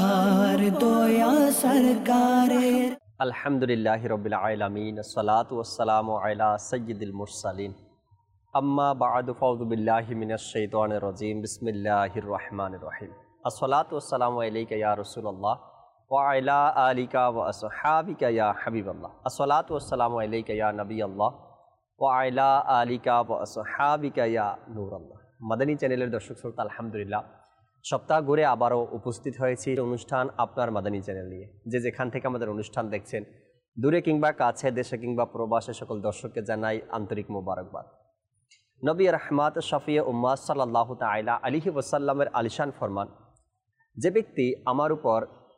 আর দয়া সরকারের। আলহামদুলিল্লাহি রাব্বিল আলামিন, আসসালাতু ওয়াসসালামু আলা সাইয়্যিদিল মুরসালিন, আম্মা বা'দু, ফাউযু বিল্লাহি মিনাশ শাইতানির রাজীম, বিসমিল্লাহির রহমানির রহিম। আসসালাতু ওয়াসসালামু আলাইকা ইয়া রাসূলুল্লাহ ওয়া আলা আলিকা ওয়া আসহাবিকা ইয়া হাবিবাল্লাহ। আসসালাতু ওয়াসসালামু আলাইকা ইয়া নবিয়াল্লাহ ওয়া আলা আলিকা ওয়া আসহাবিকা ইয়া নূরাল্লাহ। মাদানী চ্যানেলের দর্শক শ্রোতা, আলহামদুলিল্লাহ সপ্তাহ ঘুরে আবারও উপস্থিত হয়েছি অনুষ্ঠান আপনার মাদানী চ্যানেল নিয়ে। যে যেখান থেকে আমাদের অনুষ্ঠান দেখছেন, দূরে কিংবা কাছে, দেশে কিংবা প্রবাসে, সকল দর্শককে জানাই আন্তরিক মোবারকবাদ। নবী রহমাত শফিয়ে উম্মাহ সাল্লাল্লাহু তাআলা আলাইহি ওয়াসাল্লামের আলিশান ফরমান, যে ব্যক্তি আমার উপর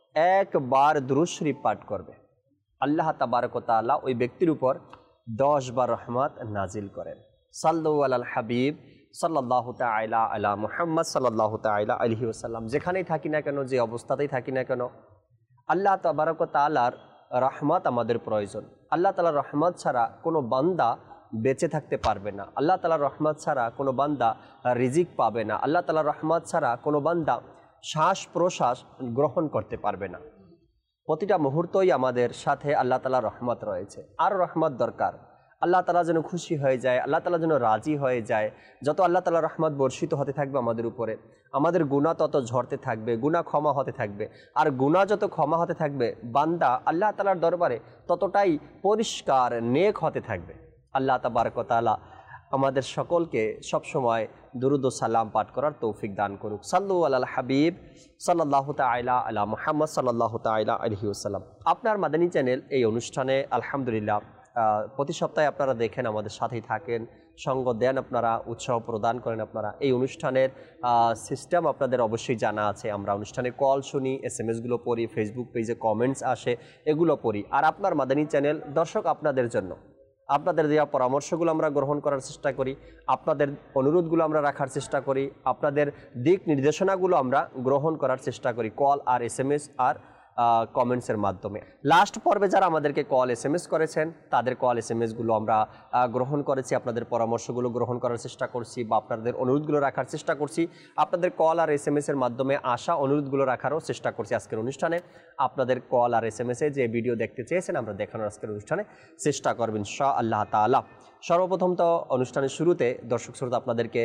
একবার দুরূদ শরীফ পাঠ করবে, আল্লাহ তাবারক ওয়া তাআলা ওই ব্যক্তির উপর 10 বার রহমত নাজিল করেন। সাল্লু আলাল হাবিব সাল্লাল্লাহু তাআলা আলা মুহাম্মদ সাল্লাল্লাহু তাআলা আলাইহি ওয়াসাল্লাম। যেখানেই থাকি না কেন, যে অবস্থাতেই থাকি না কেন, আল্লাহ তাবারক ওয়া তাআলার রহমত আমাদের প্রয়োজন। আল্লাহ তাআলার রহমত ছাড়া কোনো বান্দা বেঁচে থাকতে পারবে না। আল্লাহ তাআলার রহমত ছাড়া কোনো বান্দা রিজিক পাবে না। আল্লাহ তাআলার রহমত ছাড়া কোনো বান্দা শ্বাস প্রশ্বাস গ্রহণ করতে পারবে না। প্রতিটা মুহূর্তই আমাদের সাথে আল্লাহ তাআলার রহমত রয়েছে। আর রহমত দরকার, আল্লাহ তাআলা যেন খুশি হয়ে যায়, আল্লাহ তাআলা যেন রাজি হয়ে যায়। যত আল্লাহ তাআলার রহমত বর্ষিত হতে থাকবে আমাদের উপরে, আমাদের গুনাহ তত ঝরতে থাকবে, গুনাহ ক্ষমা হতে থাকবে। আর গুনাহ যত ক্ষমা হতে থাকবে, বান্দা আল্লাহ তাআলার দরবারে ততটাই পরিষ্কার নেক হতে থাকবে। আল্লাহ তাবারক ওয়া তাআলা আমাদের সকলকে সবসময় দুরুদ ও সালাম পাঠ করার তৌফিক দান করুক। সাল্লু আলাল হাবিব সাল্লাল্লাহু তাআলা আলা মুহাম্মদ সাল্লাল্লাহু তাআলা আলাইহি ওয়াসাল্লাম। আপনার মাদানী চ্যানেল এই অনুষ্ঠানে আলহামদুলিল্লাহ প্রতি সপ্তাহে আপনারা দেখেন, আমাদের সাথেই থাকেন, সঙ্গ দেন, আপনারা উৎসাহ প্রদান করেন। আপনারা এই অনুষ্ঠানের সিস্টেম আপনাদের অবশ্যই জানা আছে। আমরা অনুষ্ঠানে কল শুনি, SMS-গুলো পড়ি, ফেসবুক পেজে কমেন্টস আসে, এগুলো পড়ি। আর আপনার মাদানী চ্যানেল দর্শক আপনাদের জন্য, আপনাদের দেওয়া পরামর্শগুলো আমরা গ্রহণ করার চেষ্টা করি, আপনাদের অনুরোধগুলো আমরা রাখার চেষ্টা করি, আপনাদের দিক নির্দেশনাগুলো আমরা গ্রহণ করার চেষ্টা করি কল আর SMS আর কমেন্টসের মাধ্যমে। লাস্ট পর্বে যারা আমাদেরকে কল SMS করেছেন, তাদের কল SMS-গুলো আমরা গ্রহণ করেছি, আপনাদের পরামর্শগুলো গ্রহণ করার চেষ্টা করছি, বা আপনাদের অনুরোধগুলো রাখার চেষ্টা করছি। আপনাদের কল আর SMS-এর মাধ্যমে আসা অনুরোধগুলো রাখারও চেষ্টা করছি আজকের অনুষ্ঠানে। আপনাদের কল আর SMS-এ যে ভিডিও দেখতে চেয়েছেন, আমরা দেখানোর আজকের অনুষ্ঠানে চেষ্টা করবেন ইনশাআল্লাহ তাআলা। সর্বপ্রথম তো অনুষ্ঠানের শুরুতে দর্শক শ্রোতা আপনাদেরকে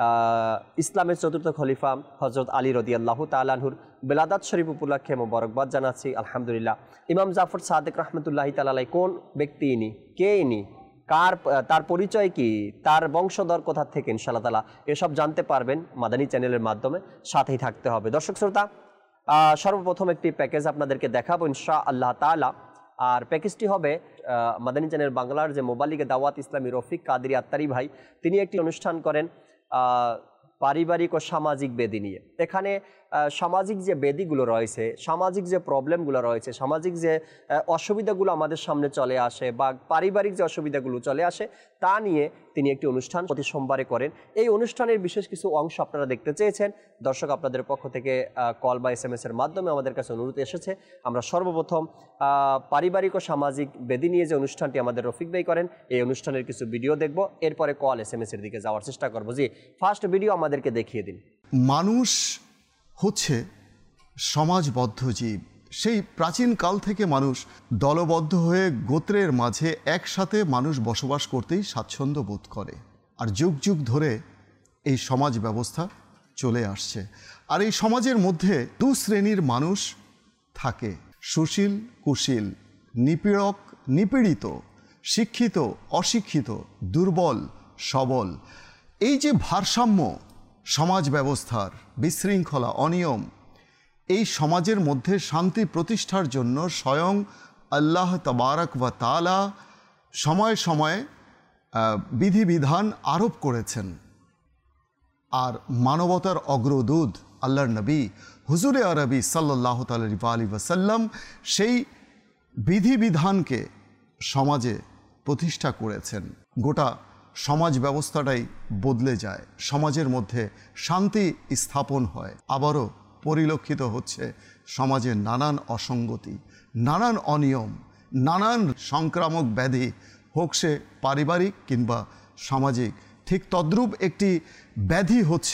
ইসলামের চতুর্থ খলিফা হযরত আলী রাদিয়াল্লাহু তাআলা আনহুর বেলাদাত শরীফ উপলক্ষে মোবারকবাদ জানাচ্ছি। আলহামদুলিল্লাহ, ইমাম জাফর সাদিক রাহমাতুল্লাহি তাআলা আলাইহি কোন ব্যক্তি ইনি, কে ইনি, তার পরিচয় কি, তার বংশধর কোথা থেকে, ইনশাআল্লাহ তাআলা এসব জানতে পারবেন মাদানী চ্যানেলের মাধ্যমে। সাথেই থাকতে হবে দর্শক শ্রোতা। সর্বপ্রথম একটি প্যাকেজ আপনাদেরকে দেখাবো ইনশাআল্লাহ তাআলা। আর প্যাকেজটি হবে মাদানী চ্যানেল বাংলার যে মোবালিগে দাওয়াত ইসলামী রফিক কাদরি আত্তারি ভাই, তিনি একটি অনুষ্ঠান করেন পারিবারিক ও সামাজিক বেদি নিয়ে। এখানে সামাজিক যে বেদিগুলো রয়েছে, সামাজিক যে প্রবলেমগুলো রয়েছে, সামাজিক যে অসুবিধাগুলো আমাদের সামনে চলে আসে, বা পারিবারিক যে অসুবিধাগুলো চলে আসে, তা নিয়ে তিনি একটি অনুষ্ঠান প্রতি সোমবারে করেন। এই অনুষ্ঠানের বিশেষ কিছু অংশ আপনারা দেখতে চেয়েছেন। দর্শক আপনাদের পক্ষ থেকে কল বা SMS-এর মাধ্যমে আমাদের কাছে অনুরোধ এসেছে। আমরা সর্বপ্রথম পারিবারিক ও সামাজিক বেদি নিয়ে যে অনুষ্ঠানটি আমাদের রফিক ভাই করেন, এই অনুষ্ঠানের কিছু ভিডিও দেখব, এরপরে কল SMS-এর দিকে যাওয়ার চেষ্টা করব। জি, ফার্স্ট ভিডিও আমাদেরকে দেখিয়ে দিন। মানুষ হচ্ছে সমাজবদ্ধ জীব। সেই প্রাচীন কাল থেকে মানুষ দলবদ্ধ হয়ে গোত্রের মাঝে একসাথে মানুষ বসবাস করতেই স্বাচ্ছন্দ্য বোধ করে। আর যুগ যুগ ধরে এই সমাজ ব্যবস্থা চলে আসছে। আর এই সমাজের মধ্যে দু শ্রেণীর মানুষ থাকে, সুশীল কুশীল, নিপীড়ক নিপীড়িত, শিক্ষিত অশিক্ষিত, দুর্বল সবল। এই যে ভারসাম্য সমাজ ব্যবস্থার, বিশৃঙ্খলা অনিয়ম, এই সমাজের মধ্যে শান্তি প্রতিষ্ঠার জন্য স্বয়ং আল্লাহ তাবারক ওয়া তাআলা সময়ে সময়ে বিধিবিধান আরোপ করেছেন। আর মানবতার অগ্রদূত আল্লাহর নবী হুজুরে আরবি সাল্লাল্লাহু আলাইহি ওয়াসাল্লাম সেই বিধিবিধানকে সমাজে প্রতিষ্ঠা করেছেন। গোটা সমাজ ব্যবস্থাটাই বদলে যায়, সমাজের মধ্যে শান্তি স্থাপন হয়। আবারও পরিলক্ষিত হচ্ছে সমাজে নানান অসঙ্গতি, নানান অনিয়ম, নানান সংক্রামক ব্যাধি, হোক সে পারিবারিক কিংবা সামাজিক। ঠিক তদ্রূপ একটি ব্যাধি হচ্ছে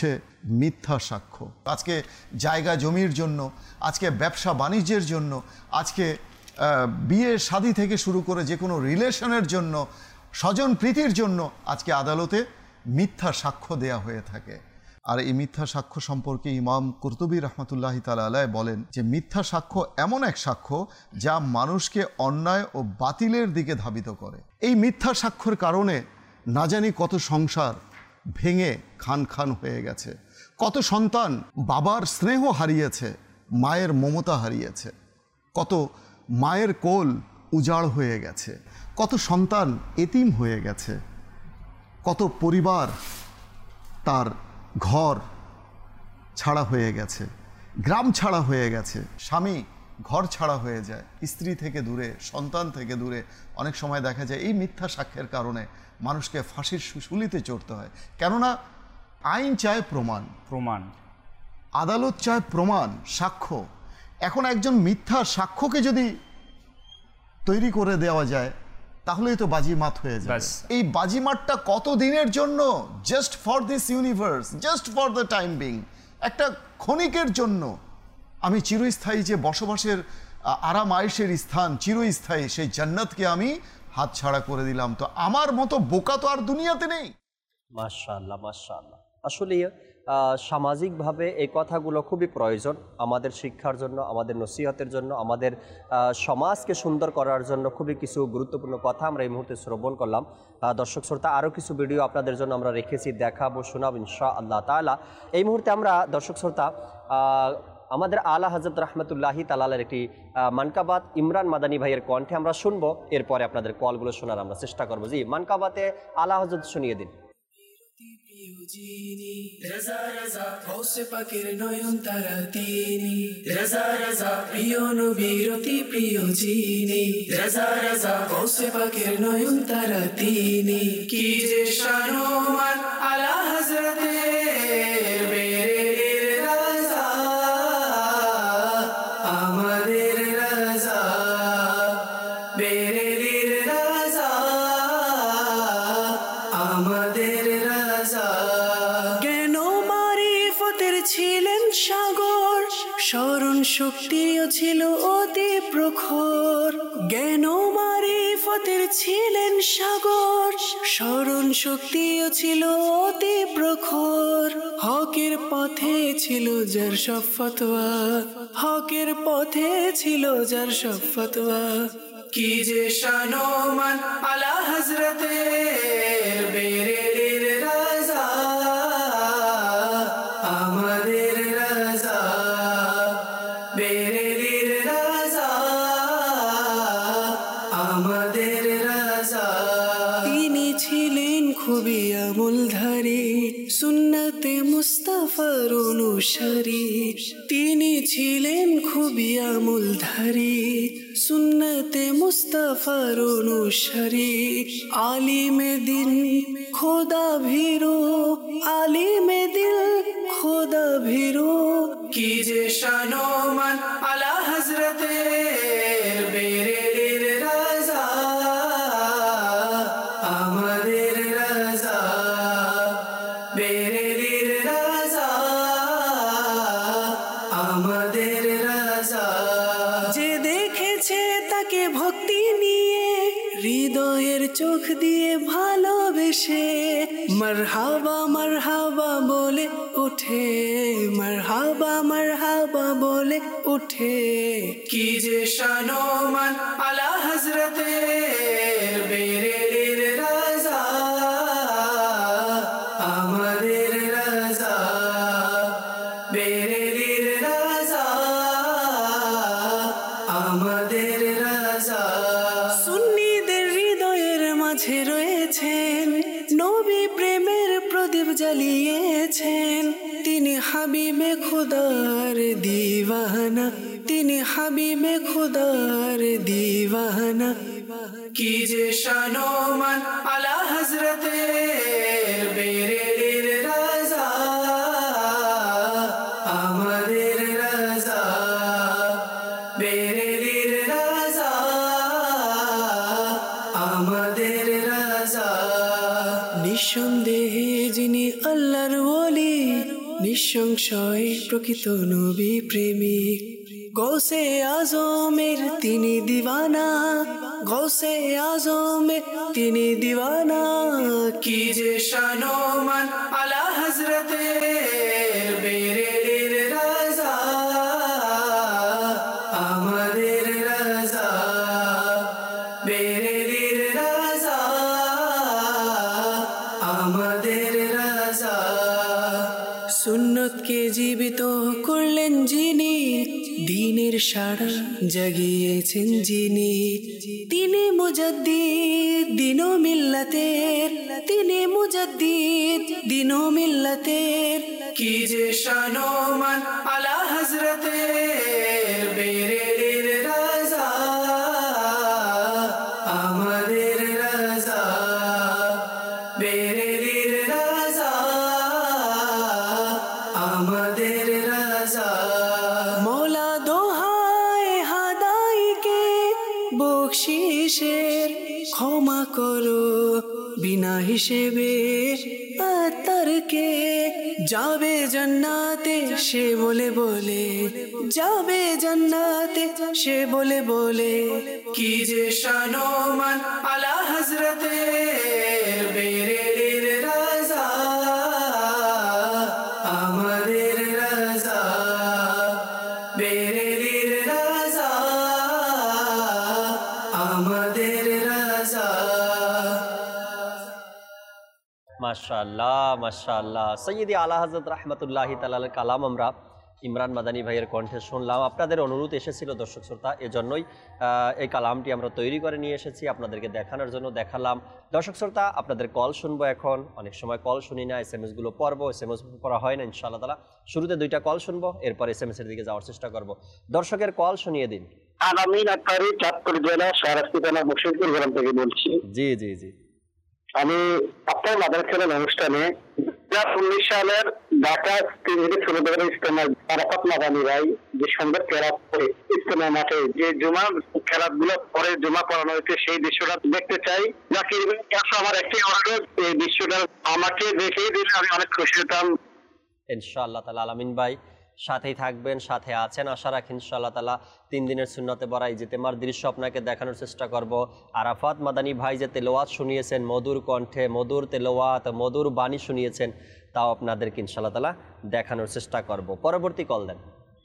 মিথ্যা সাক্ষ্য। আজকে জায়গা জমির জন্য, আজকে ব্যবসা বাণিজ্যের জন্য, আজকে বিয়ে শাদী থেকে শুরু করে যে কোনো রিলেশনের জন্য, স্বজন প্রীতির জন্য আজকে আদালতে মিথ্যা সাক্ষ্য দেয়া হয়ে থাকে। আর এই মিথ্যা সাক্ষ্য সম্পর্কে ইমাম কুরতুবী রহমতুল্লাহি তাআলা আলাইহি বলেন যে মিথ্যা সাক্ষ্য এমন এক সাক্ষ্য যা মানুষকে অন্যায় ও বাতিলের দিকে ধাবিত করে। এই মিথ্যা সাক্ষ্যের কারণে না জানি কত সংসার ভেঙে খান খান হয়ে গেছে, কত সন্তান বাবার স্নেহ হারিয়েছে, মায়ের মমতা হারিয়েছে, কত মায়ের কোল উজাড় হয়ে গেছে, কত সন্তান এতিম হয়ে গেছে, কত পরিবার তার ঘর ছাড়া হয়ে গেছে, গ্রাম ছাড়া হয়ে গেছে, স্বামী ঘর ছাড়া হয়ে যায়, স্ত্রী থেকে দূরে, সন্তান থেকে দূরে। অনেক সময় দেখা যায় এই মিথ্যা সাক্ষ্যের কারণে মানুষকে ফাঁসির শুলিতে চড়তে হয়। কেননা আইন চায় প্রমাণ, আদালত চায় প্রমাণ, সাক্ষ্য। এখন একজন মিথ্যা সাক্ষ্যকে যদি তৈরি করে দেওয়া যায় তাহলেই তো বাজিমাত হয়ে যায়। এই বাজিমাতটা কত দিনের জন্য? Just for this universe, just for the time being, একটা ক্ষণিকের জন্য। আমি চিরস্থায়ী যে বসবাসের আরাম আয়েশের স্থান, চিরস্থায়ী সেই জান্নাতকে আমি হাতছাড়া করে দিলাম। তো আমার মতো বোকা তো আর দুনিয়াতে নেই। মাশাআল্লাহ, মাশাআল্লাহ। আসলে সামাজিকভাবে এই কথাগুলো খুবই প্রয়োজন আমাদের শিক্ষার জন্য, আমাদের নসিহতের জন্য, আমাদের সমাজকে সুন্দর করার জন্য খুবই কিছু গুরুত্বপূর্ণ কথা আমরা এই মুহূর্তে শ্রবণ করলাম। দর্শক শ্রোতা, আরও কিছু ভিডিও আপনাদের জন্য আমরা রেখেছি, দেখাবো, শোনাবো ইনশাআল্লাহ তাআলা। এই মুহূর্তে আমরা দর্শক শ্রোতা আমাদের আলা হযরত রাহমাতুল্লাহি তাআলার একটি মানকাবাত ইমরান মাদানী ভাইয়ের কণ্ঠে আমরা শুনবো, এরপরে আপনাদের কলগুলো শোনার আমরা চেষ্টা করবো। জি, মানকাবাতে আলা হযরত শুনিয়ে দিন। রাজা রাজা গৌসে পাকের নয়ন তারা তিনি, রাজা রাজা প্রিয় নবীর অতি প্রিয় যিনি, রাজা রাজা গৌসে পাকের নয়ন তারা তিনি। কি যে শান আলা হযরতের বেরের রাজা, আমাদের রাজা বেরের রাজা, আমাদের রাজা। জ্ঞান মারিফতের ছিলেন সাগর, স্মরণ শক্তিও ছিল অতি প্রখর। জ্ঞান মারিফতের ছিলেন সাগর, স্মরণ শক্তিও ছিল অতি প্রখর। হকের পথে ছিল যার সব ফতোয়া, হকের পথে ছিল যার সব ফতোয়া। কি যে শান আলা হযরতের বেরের রাজা, আমাদের রাজা বেরের রাজা, আমাদের রাজা। তিনি ছিলেন খুবই আমলধারী, সুন্নতে মুস্তাফার অনুসারী। তিনি ছিলেন খুবই আমলধারী, সুন্নতে মুস্তাফার অনুসারী। আলিমে দিন খোদা ভীরু, আলিমে দিল খোদা ভীরু। কি যে শান আলা হযরতের বেরের রাজা, আমাদের রাজা বেরের রাজা, আমাদের রাজা। যে দেখেছে তাকে ভক্তি নিয়ে, হৃদয়ের চোখ দিয়ে ভালোবেসে, মারহাবা মারহাবা বলে উঠে, মারহাবা মারহাবা বলে উঠে। কি যে শান আলা হযরতের বেরের রাজা, আমাদের রাজা বেরের রাজা, আমাদের রাজা। সুন্নিদের হৃদয়ের মাঝে রয়েছেন, নবী প্রেমের প্রদীপ জ্বালিয়েছেন। তিনি হাবিবে খুদার দিওয়ানা, তিনি হাবিবে খুদার দিওয়ানা। কি যে শান আলা হযরতের বেরের রাজা, আমাদের রাজা বেরের রাজা, আমাদের রাজা। নিঃসন্দেহে যিনি আল্লাহর ওলি, নিঃসংশয় প্রকৃত নবী প্রেমিক গৌসে আজমের তিনি দিওয়ানা গৌসে আজমের তিনি দিওয়ানা কি যে শানোমান আলা হযরতের বেরের রাজা আমাদের রাজা বেরের রাজা আমাদের রাজা সুন্নতকে জীবিত করলেন যিনি দ্বীনের সাড়া জাগিয়েছেন যিনি তিনি মুজাদ্দিদ দ্বীন ও মিল্লাতের তিনি মুজাদ্দিদ দ্বীন ও মিল্লাতের কি যে শানোমান আলা হযরতের বেরের রাজা আমাদের রাজা বেরের রাজা আমাদের রাজা মৌলা দোহায় হাদাইকে বকশিসের ক্ষমা করো বিনা হিসেবে আত্মারকে যাবে জান্নাতে সে বলে বলে যাবে জান্নাতে সে বলে বলে কি যে শানোমান আলা হযরতের বেরের রাজা আমাদের রাজা বেরের রাজা আমাদের রাজা মাশাআল্লাহ মাশাআল্লাহ সৈয়দি আলা হযরত রাহমাতুল্লাহি তাআলা আলাইহির কালাম আমরা ইমরান মাদানী ভাইয়ের কণ্ঠে শুনলাম। আপনাদের অনুরোধ এসেছিল দর্শক শ্রোতা, এজন্যই এই কালামটি আমরা তৈরি করে নিয়ে এসেছি আপনাদেরকে দেখানোর জন্য দেখালাম। দর্শক শ্রোতা, আপনাদের কল শুনবো এখন। অনেক সময় কল শুনি না, SMS-গুলো পড়বো, SMS পড়া হয় না ইনশাআল্লাহ তাআলা। শুরুতে 2টা কল শুনবো, এরপর SMS এর দিকে যাওয়ার চেষ্টা করব। দর্শকের কল শুনিয়ে দিন। আলামিন আক্তারি, চাঁদপুর জেলা শাহরাস্তি থানা মুর্শিদপুর গ্রাম থেকে বলছি। জি জি জি, আমি আপনার মাদারখানা অনুষ্ঠানে 2019 সালের ঢাকা কেন্দ্রীয় ষোলদলের ইজতেমার আরাফাত মাদানী ভাই যে সুন্দর কেরাত করে ইজতেমা মাঠে যে জুমা খেলাধুলো পরে জুমা পড়ানো হয়েছে সেই দৃশ্যটা দেখতে চাই। জাকির ভাই কাছে আমার একটি অনুরোধ, এই দৃশ্যটা আমাকে দেখিয়ে দিলে আমি অনেক খুশি হতাম। ইনশাআল্লাহ তাআলা। আলামিন ভাই সাথেই থাকবেন, সাথে আছেন আশা রাখি ইনশাআল্লাহ তাআলা। 3 দিনের সুন্নতে ভরা ইজতেমার দৃশ্য আপনাকে দেখানোর চেষ্টা করব। আরাফাত মাদানী ভাই যে তেলাওয়াত শুনিয়েছেন, মধুর কণ্ঠে মধুর তেলাওয়াত, মধুর বাণী শুনিয়েছেন, তাও আপনাদেরকে ইনশাআল্লাহ তাআলা দেখানোর চেষ্টা করব। পরবর্তী কল দেন।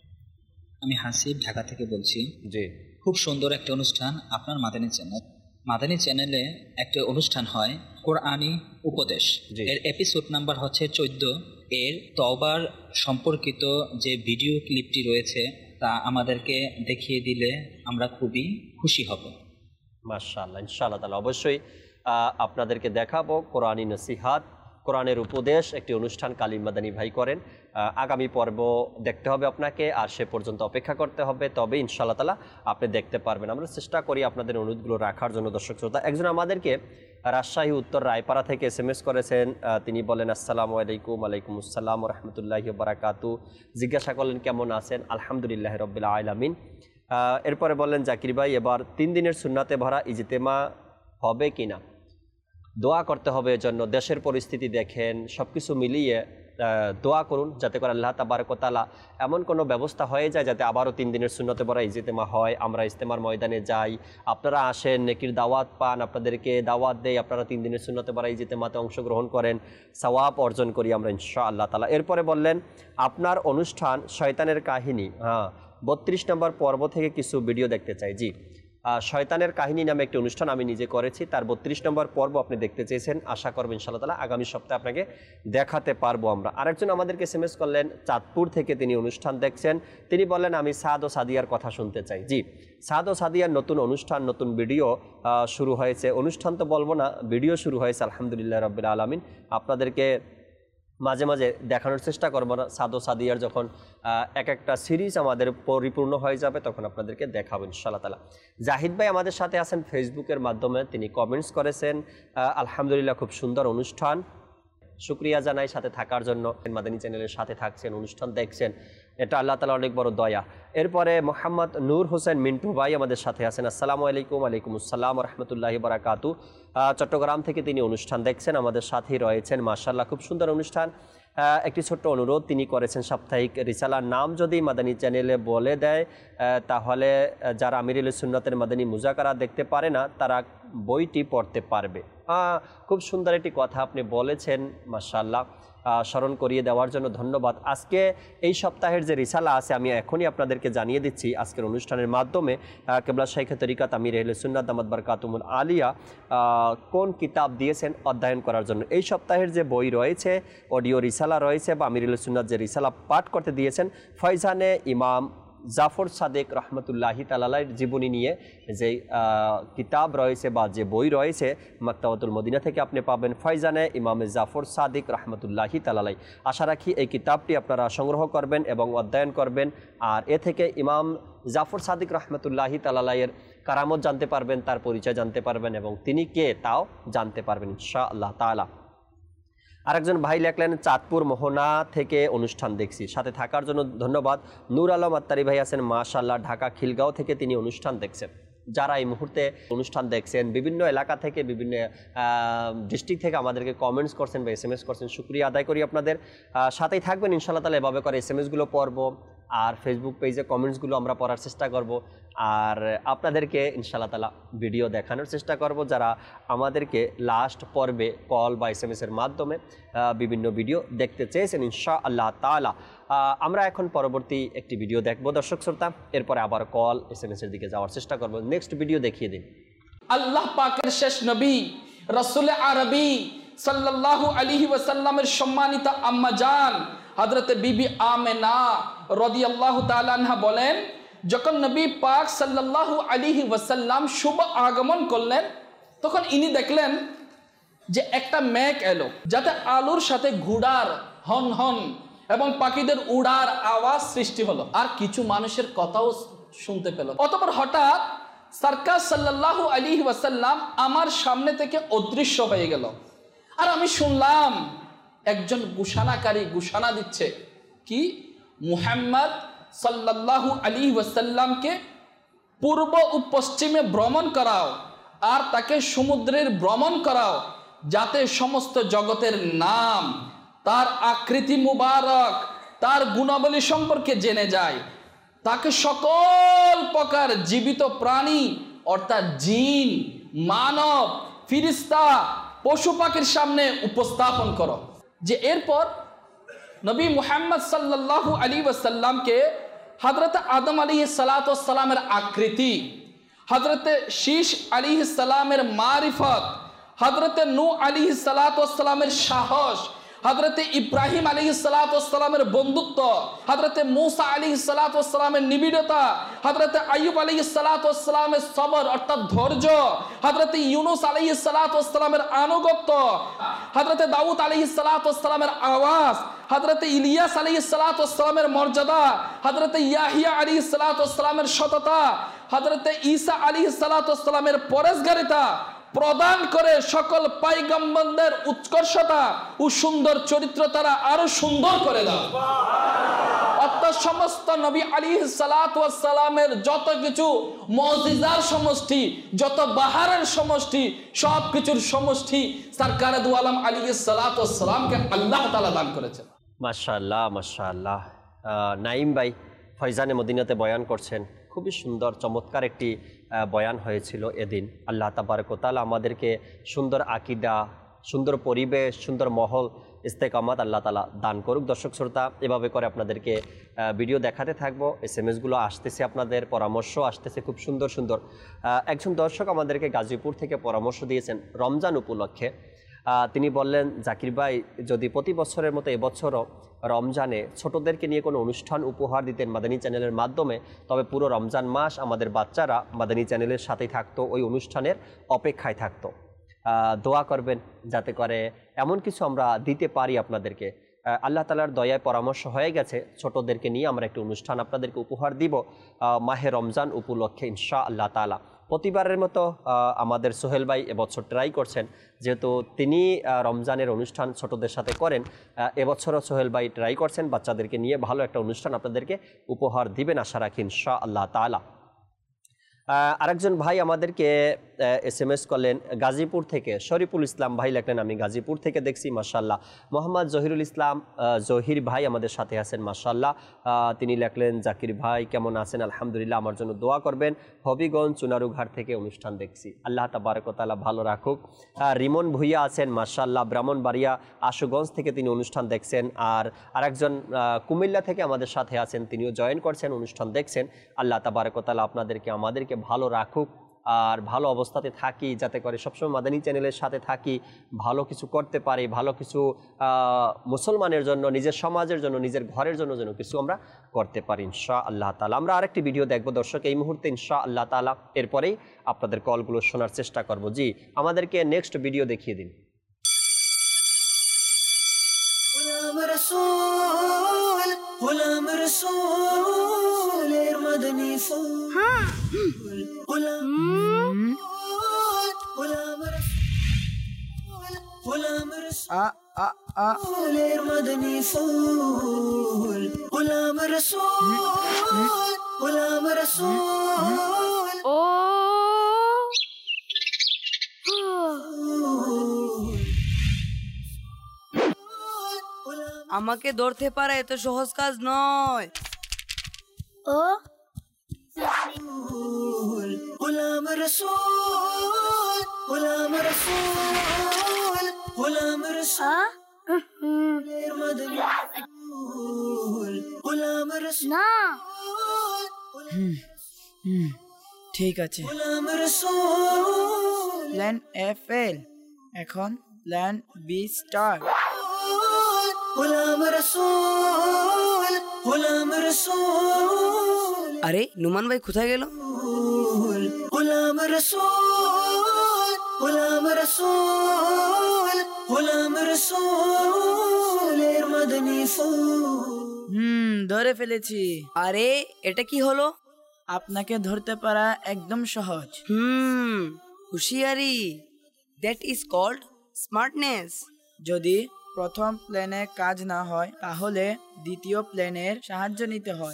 আমি হাসিব, ঢাকা থেকে বলছি। জি, খুব সুন্দর একটা অনুষ্ঠান আপনার মাদানী চ্যানেলে একটা অনুষ্ঠান হয় কোরআনী উপদেশ, এর এপিসোড নাম্বার হচ্ছে 14। এর তওবার সম্পর্কিত যে ভিডিও ক্লিপটি রয়েছে তা আমাদেরকে দেখিয়ে দিলে আমরা খুবই খুশি হব। মাশাআল্লাহ, ইনশাআল্লাহ তাআলা অবশ্যই আপনাদেরকে দেখাবো। কোরআনী নসিহাত, কোরআনের উপদেশ একটি অনুষ্ঠান কালিম মাদানী ভাই করেন। আগামী পর্ব দেখতে হবে আপনাকে, আর সে পর্যন্ত অপেক্ষা করতে হবে, তবে ইনশাআল্লাহ তাআলা আপনি দেখতে পারবেন। আমরা চেষ্টা করি আপনাদের অনুরোধগুলো রাখার জন্য। দর্শক শ্রোতা, একজন আমাদেরকে রাজশাহী উত্তর রায়পাড়া থেকে SMS করেছেন। তিনি বলেন, আসসালামু আলাইকুম। ওয়ালাইকুম আসসালাম ওয়া রাহমাতুল্লাহি ওয়া বারাকাতুহু। জিজ্ঞাসা করলেন কেমন আছেন? আলহামদুলিল্লাহি রাব্বিল আলামিন। এরপরে বললেন, জাকির ভাই এবার 3 দিনের সুন্নাতে ভরা ইজতেমা হবে কিনা? দোয়া করতে হবে এজন্য। দেশের পরিস্থিতি দেখেন, সব কিছু মিলিয়ে দোয়া করুন যাতে করে আল্লাহ তাবারক ওয়া তাআলা এমন কোনো ব্যবস্থা হয়ে যায় যাতে আবারও 3 দিনের সুন্নতে ভরা ইজতেমা হয়, আমরা ইজতেমার ময়দানে যাই, আপনারা আসেন, নেকির দাওয়াত পান, আপনাদেরকে দাওয়াত দেই, আপনারা 3 দিনের সুন্নতে ভরা ইজতেমাতে অংশগ্রহণ করেন, সওয়াব অর্জন করি আমরা ইনশাআল্লাহ তাআলা। এরপরে বললেন, আপনার অনুষ্ঠান শয়তানের কাহিনী 32 নম্বর পর্ব থেকে কিছু ভিডিও দেখতে চাই। জি, শয়তানের কাহিনী নামে একটি অনুষ্ঠান আমি নিজে করেছি, তার 32 নম্বর পর্ব আপনি দেখতে চেয়েছেন। আশা করবেন ইনশাআল্লাহ তাআলা আগামী সপ্তাহে আপনাকে দেখাতে পারবো আমরা। আরেকজন আমাদেরকে SMS করলেন, চাঁদপুর থেকে তিনি অনুষ্ঠান দেখছেন। তিনি বললেন, আমি সাদ ও সাদিয়ার কথা শুনতে চাই। জি, সাদ ও সাদিয়ার নতুন অনুষ্ঠান, নতুন ভিডিও শুরু হয়েছে। অনুষ্ঠান তো বলবো না, ভিডিও শুরু হয়েছে আলহামদুলিল্লাহ রাব্বিল আলামিন। আপনাদেরকে মাঝে মাঝে দেখানোর চেষ্টা করবো না। সাদ ও সাদিয়ার যখন এক একটা সিরিজ আমাদের পরিপূর্ণ হয়ে যাবে তখন আপনাদেরকে দেখাবো ইনশাআল্লাহ তাআলা। জাহিদ ভাই আমাদের সাথে আছেন ফেসবুকের মাধ্যমে, তিনি কমেন্টস করেছেন, আলহামদুলিল্লাহ খুব সুন্দর অনুষ্ঠান, শুকরিয়া জানাই সাথে থাকার জন্য। মাদানী চ্যানেলের সাথে থাকছেন, অনুষ্ঠান দেখছেন, এটা আল্লাহ তাআলা অনেক বড় দয়া। এরপরে মোহাম্মদ নূর হোসেন মিন্টু ভাই আমাদের সাথে আছেন। আসসালামু আলাইকুম। ওয়ালাইকুম আসসালাম ওয়া রাহমাতুল্লাহি ওয়া বারাকাতুহু। চট্টগ্রাম থেকে তিনি অনুষ্ঠান দেখছেন, আমাদের সাথেই রয়েছেন। মাশাআল্লাহ খুব সুন্দর অনুষ্ঠান। একটি ছোট্ট অনুরোধ তিনি করেছেন, সাপ্তাহিক রিসালার নাম যদি মাদানী চ্যানেলে বলে দেয় তাহলে যারা আমিরুল সুন্নাতের মাদানী মুজাকারা দেখতে পারে না তারা বইটি পড়তে পারবে। খুব সুন্দর একটি কথা আপনি বলেছেন, মাশাআল্লাহ, স্মরণ করিয়ে দেওয়ার জন্য ধন্যবাদ। আজকে এই সপ্তাহের যে রিসালা আছে আমি এখনই আপনাদেরকে জানিয়ে দিচ্ছি আজকের অনুষ্ঠানের মাধ্যমে কেবলা শাইখে তরিকাত আমির আহলে সুন্নাত দামাত বারকাতুহুল আলিয়া কোন কিতাব দিয়েছেন অধ্যয়ন করার জন্য। এই সপ্তাহের যে বই রয়েছে, অডিও রিসালা রয়েছে বা আমির আহলে সুন্নাত যে রিসালা পাঠ করতে দিয়েছেন, ফয়জানে ইমাম জাফর সাদেক রহমতুল্লাহি তাআলার জীবনী নিয়ে যে কিতাব রয়েছে বা যে বই রয়েছে মাকতাবাতুল মদিনা থেকে আপনি পাবেন, ফয়জানে ইমামে জাফর সাদেক রহমতুল্লাহি তাআলা। আশা রাখি এই কিতাবটি আপনারা সংগ্রহ করবেন এবং অধ্যয়ন করবেন, আর এ থেকে ইমাম জাফর সাদেক রহমতুল্লাহি তাআলার কারামত জানতে পারবেন, তার পরিচয় জানতে পারবেন এবং তিনি কে তাও জানতে পারবেন ইনশাআল্লাহ তাআলা। আরেকজন ভাই লেখলেন, চাঁদপুর মোহনা থেকে অনুষ্ঠান দেখছি, সাথে থাকার জন্য ধন্যবাদ। নূর আলম আত্তারি ভাই আছেন, মাশাআল্লাহ, ঢাকা খিলগাঁও থেকে তিনি অনুষ্ঠান দেখছেন। যারা এই মুহূর্তে অনুষ্ঠান দেখছেন বিভিন্ন এলাকা থেকে, বিভিন্ন ডিস্ট্রিক্ট থেকে আমাদেরকে কমেন্টস করছেন বা SMS করছেন, শুকরিয়া আদায় করি আপনাদের। সাথেই থাকবেন ইনশাআল্লাহ তাআলা, এভাবে করে SMS-গুলো পড়ব আর ফেসবুক পেজে কমেন্টসগুলো আমরা পড়ার চেষ্টা করব আর আপনাদেরকে ইনশাআল্লাহ তাআলা ভিডিও দেখানোর চেষ্টা করব। যারা আমাদেরকে লাস্ট পর্বে কল বা SMS-এর মাধ্যমে বিভিন্ন ভিডিও দেখতে চেয়েছেন ইনশাআল্লাহ তাআলা। আমরা এখন পরবর্তী একটি ভিডিও দেখব দর্শক শ্রোতা, এরপরে আবার কল SMS-এর দিকে যাওয়ার চেষ্টা করব। নেক্সট ভিডিও দেখিয়ে দিন। আল্লাহ পাকের শেষ নবী রাসূল আরবি সাল্লাল্লাহু আলাইহি ওয়াসাল্লামের সম্মানিত আম্মা জান হযরতে বিবি আমেনা রাদিয়াল্লাহু তাআলা আনহা বলেন, যখন নবী পাক সাল্লাল্লাহু আলাইহি ওয়াসাল্লাম শুভ আগমন করলেন তখন ইনি দেখলেন যে একটা মেঘ এলো, যাতে আলোর সাথে ঘোড়ার হন হন এবং পাখিদের উড়ার আওয়াজ সৃষ্টি হলো, আর কিছু মানুষের কথাও শুনতে পেল। অতঃপর হঠাৎ সরকার সাল্লাল্লাহু আলাইহি ওয়াসাল্লাম আমার সামনে থেকে অদৃশ্য হয়ে গেল, আর আমি শুনলাম একজন ঘোষণাকারী ঘোষণা দিচ্ছে কি, মুহাম্মদ সাল্লাল্লাহু আলাইহি ওয়াসাল্লামকে পূর্ব ও পশ্চিমে ভ্রমণ করাও আর তাকে সমুদ্রের ভ্রমণ করাও, যাতে সমস্ত জগতের নাম, তার আকৃতি মুবারক, তার গুণাবলী সম্পর্কে জেনে যায়, তাকে সকল প্রকার জীবিত প্রাণী অর্থাৎ জিন, মানব, ফিরিস্তা, পশু পাখির সামনে উপস্থাপন করো। যে এরপর নবী মুহাম্মদ সাল্লাল্লাহু আলাইহি ওয়াসাল্লামকে হযরত আদম আলাইহিস সালাতু ওয়াস সালামের আকৃতি, হযরত শীশ আলাইহিস সালামের মারিফত, হযরত নূহ আলাইহিস সালাতু ওয়াস সালামের সাহস, হযরত ইব্রাহিম আলাইহিস সালাতু ওয়াস সালামের বন্ধুত্ব, হযরত মূসা আলাইহিস সালাতু ওয়াস সালামের নিবিড়তা, হযরত আইয়ুব আলাইহিস সালাতু ওয়াস সালামের সবর অর্থাৎ ধৈর্য, হযরত ইউনূস আলাইহিস সালাতু ওয়াস সালামের আনুগত্য, হযরত দাউদ আলাইহিস সালাতু ওয়াস সালামের আওয়াজ, হযরত ইলিয়াস আলাইহিস সালাতু ওয়াস সালামের মর্যাদা, হযরত ইয়াহিয়া আলাইহিস সালাতু ওয়াস সালামের সততা, হযরত ঈসা আলাইহিস সালাতু ওয়াস সালামের পরেশগারিতা প্রদান করে সকল পয়গম্বরদের উৎকর্ষতা ও সুন্দর চরিত্র তারা আরো সুন্দর করে দাও। অর্থাৎ সমস্ত নবী আলাইহিস সালাতু ওয়াস সালামের যত কিছু মুজিজার সমষ্টি, যত বাহারের সমষ্টি, সব কিছুর সমষ্টি সরকারে দু আলম আলাইহিস সালাতু ওয়াস সালামকে আল্লাহ তাআলা দান করেছেন। মাশাআল্লাহ মাশাআল্লাহ। নাইম ভাই ফয়জানে মদিনাতে বয়ান করছেন, খুবই সুন্দর চমৎকার একটি বয়ান হয়েছিল এদিন। আল্লাহ তাবারক ওয়া তাআলা আমাদেরকে সুন্দর আকীদা, সুন্দর পরিবেশ, সুন্দর মহল, ইস্তেকামাত আল্লাহ তাআলা দান করুক। দর্শক শ্রোতা, এভাবে করে আপনাদেরকে ভিডিও দেখাতে থাকবো, SMS-গুলো আসতেছে, আপনাদের পরামর্শ আসতেছে খুব সুন্দর সুন্দর। একজন দর্শক আমাদেরকে গাজীপুর থেকে পরামর্শ দিয়েছেন রমজান উপলক্ষে। তিনি বললেন, জাকির ভাই যদি প্রতি বছরের মতো এবছরও রমজানে ছোটদেরকে নিয়ে কোনো অনুষ্ঠান উপহার দিতেন মাদানী চ্যানেলের মাধ্যমে, তবে পুরো রমজান মাস আমাদের বাচ্চারা মাদানী চ্যানেলের সাথেই থাকতো, ওই অনুষ্ঠানের অপেক্ষায় থাকতো। দোয়া করবেন যাতে করে এমন কিছু আমরা দিতে পারি আপনাদেরকে। আল্লাহ তাআলার দয়ায় পরামর্শ হয়ে গেছে, ছোটদেরকে নিয়ে আমরা একটি অনুষ্ঠান আপনাদেরকে উপহার দিব মাহে রমজান উপলক্ষে ইনশাআল্লাহ তাআলা। প্রতিবারের মতো আমাদের সোহেল ভাই এবছর ট্রাই করছেন, যেহেতু তিনি রমজানের অনুষ্ঠান ছোটদের সাথে করেন, এবছরও সোহেল ভাই ট্রাই করছেন বাচ্চাদেরকে নিয়ে ভালো একটা অনুষ্ঠান আপনাদেরকে উপহার দিবেন, আশা রাখি ইনশাআল্লাহ তাআলা। আরেকজন ভাই আমাদেরকে SMS করলেন গাজীপুর থেকে, শরীফুল ইসলাম ভাই লেখলেন আমি গাজীপুর থেকে দেখছি মাশাআল্লাহ। মোহাম্মদ জহিরুল ইসলাম জহির ভাই আমাদের সাথে আছেন মাশাআল্লাহ। তিনি লেখলেন জাকির ভাই কেমন আছেন, আলহামদুলিল্লাহ, আমার জন্য দোয়া করবেন। হবিগঞ্জ চুনারুঘাট থেকে অনুষ্ঠান দেখছি, আল্লাহ তাবারক ওয়া তাআলা ভালো রাখুক। রিমন ভুইয়া আছেন মাশাআল্লাহ, ব্রাহ্মণবাড়িয়া আশুগঞ্জ থেকে তিনি অনুষ্ঠান দেখছেন। আর আরেকজন কুমিল্লা থেকে আমাদের সাথে আছেন, তিনিও জয়েন করছেন, অনুষ্ঠান দেখছেন। আল্লাহ তাবারক ওয়া তাআলা আপনাদেরকে আমাদেরকে ভালো রাখুক আর ভালো অবস্থাতে থাকি, যাতে করে সবসময় মাদানী চ্যানেলের সাথে থাকি, ভালো কিছু করতে পারি, ভালো কিছু মুসলমানের জন্য, নিজের সমাজের জন্য, নিজের ঘরের জন্য যেন কিছু আমরা করতে পারি ইনশাআল্লাহ তাআলা। আমরা আরেকটি ভিডিও দেখব দর্শক এই মুহূর্তে ইনশাআল্লাহ তাআলা, এরপরেই আপনাদের কলগুলো শোনার চেষ্টা করব। জি, আমাদেরকে নেক্সট ভিডিও দেখিয়ে দিন। غلام رسول مدني فول غلام رسول مدني فول غلام رسول আমাকে ধরতে পারে এত সহজ কাজ নয়। ও غلام رسول غلام رسول غلام رسول غلام رسول না ঠিক আছে। غلام رسول প্ল্যান এ ফেল, এখন প্ল্যান বি স্টার্ট। غلام رسول غلام رسول আরে নুমান ভাই কোথায় গেল? غلام رسول غلام رسول غلام رسول مدني فول ধরে ফেলেছি। আরে এটা কি হলো? আপনাকে ধরতে পারা একদম সহজ। হুঁশিয়ারি, দ্যাট ইজ কল্ড স্মার্টনেস। যদি প্রথম প্ল্যানে কাজ না হয় তাহলে দ্বিতীয় প্ল্যানের সাহায্য নিতে হয়।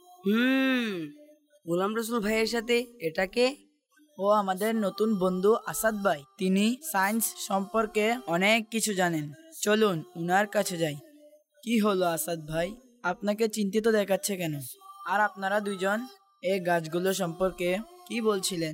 গোলাম রসুল ভাইয়ের সাথে এটাকে, ও আমাদের নতুন বন্ধু আসাদ ভাই। তিনি সায়েন্স সম্পর্কে অনেক কিছু জানেন, চলুন উনার কাছে যাই। কি হলো আসাদ ভাই, আপনাকে চিন্তিত দেখাচ্ছে কেন? আর আপনারা দুইজন এই গাছগুলো সম্পর্কে কি বলছিলেন?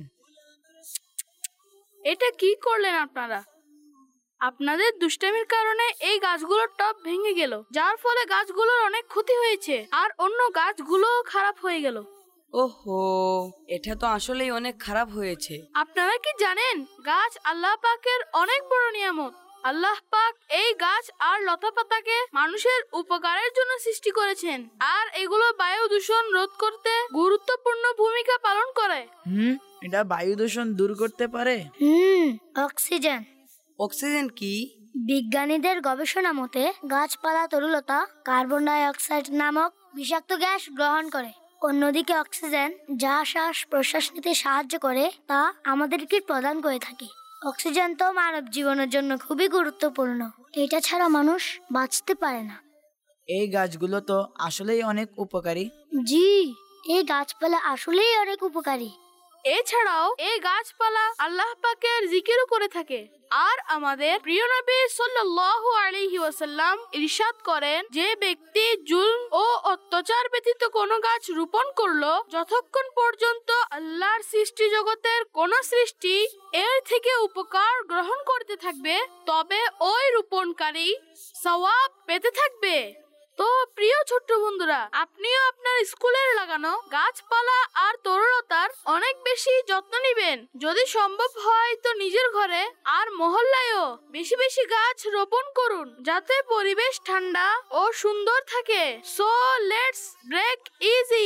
এটা কি করলেন আপনারা? আপনাদের দুষ্টামির কারণে এই গাছগুলোর টব ভেঙে গেল, যার ফলে গাছগুলোর অনেক ক্ষতি হয়েছে আর অন্য গাছগুলোও খারাপ হয়ে গেল। ওহো, এটা তো আসলেই অনেক খারাপ হয়েছে। আপনারা কি জানেন গাছ আল্লাহ পাকের অনেক বড় নিয়ামত? আল্লাহ পাক এই গাছ আর লতা পাতাকে মানুষের উপকারের জন্য সৃষ্টি করেছেন, আর এগুলো বায়ু দূষণ রোধ করতে গুরুত্বপূর্ণ ভূমিকা পালন করে। এটা বায়ু দূষণ দূর করতে পারে। অক্সিজেন। অক্সিজেন কি? বিজ্ঞানীদের গবেষণা মতে গাছপালা তরুলতা কার্বন ডাই অক্সাইড নামক বিষাক্ত গ্যাস গ্রহণ করে। অন্যদিকে অক্সিজেন যা শ্বাস প্রশ্বাস নিতে সাহায্য করে তা আমাদেরকে প্রদান করে থাকে। অক্সিজেন তো মানব জীবনের জন্য খুবই গুরুত্বপূর্ণ, এটা ছাড়া মানুষ বাঁচতে পারে না। এই গাছগুলো তো আসলেই অনেক উপকারী। জি, এই গাছপালা আসলেই অনেক উপকারী। এছাড়াও এই গাছপালা আল্লাহ পাকের জিকিরও করে থাকে। আর আমাদের প্রিয় নবী সাল্লাল্লাহু আলাইহি ওয়াসাল্লাম ইরশাদ করেন, যে ব্যক্তি জুলম ও অত্যাচার ব্যতীত কোনো গাছ রোপণ করলো, যতক্ষণ পর্যন্ত আল্লাহর সৃষ্টি জগতের কোন সৃষ্টি এর থেকে উপকার গ্রহণ করতে থাকবে, তবে ওই রোপণকারী সওয়াব পেতে থাকবে। তো প্রিয় ছোট্ট বন্ধুরা, আপনিও আপনার স্কুলের লাগানো গাছপালা আর তরুলতার অনেক বেশি যত্ন নেবেন। যদি সম্ভব হয় তো নিজের ঘরে আর মহল্লায়ও বেশি বেশি গাছ রোপণ করুন, যাতে পরিবেশ ঠান্ডা ও সুন্দর থাকে। So let's break easy.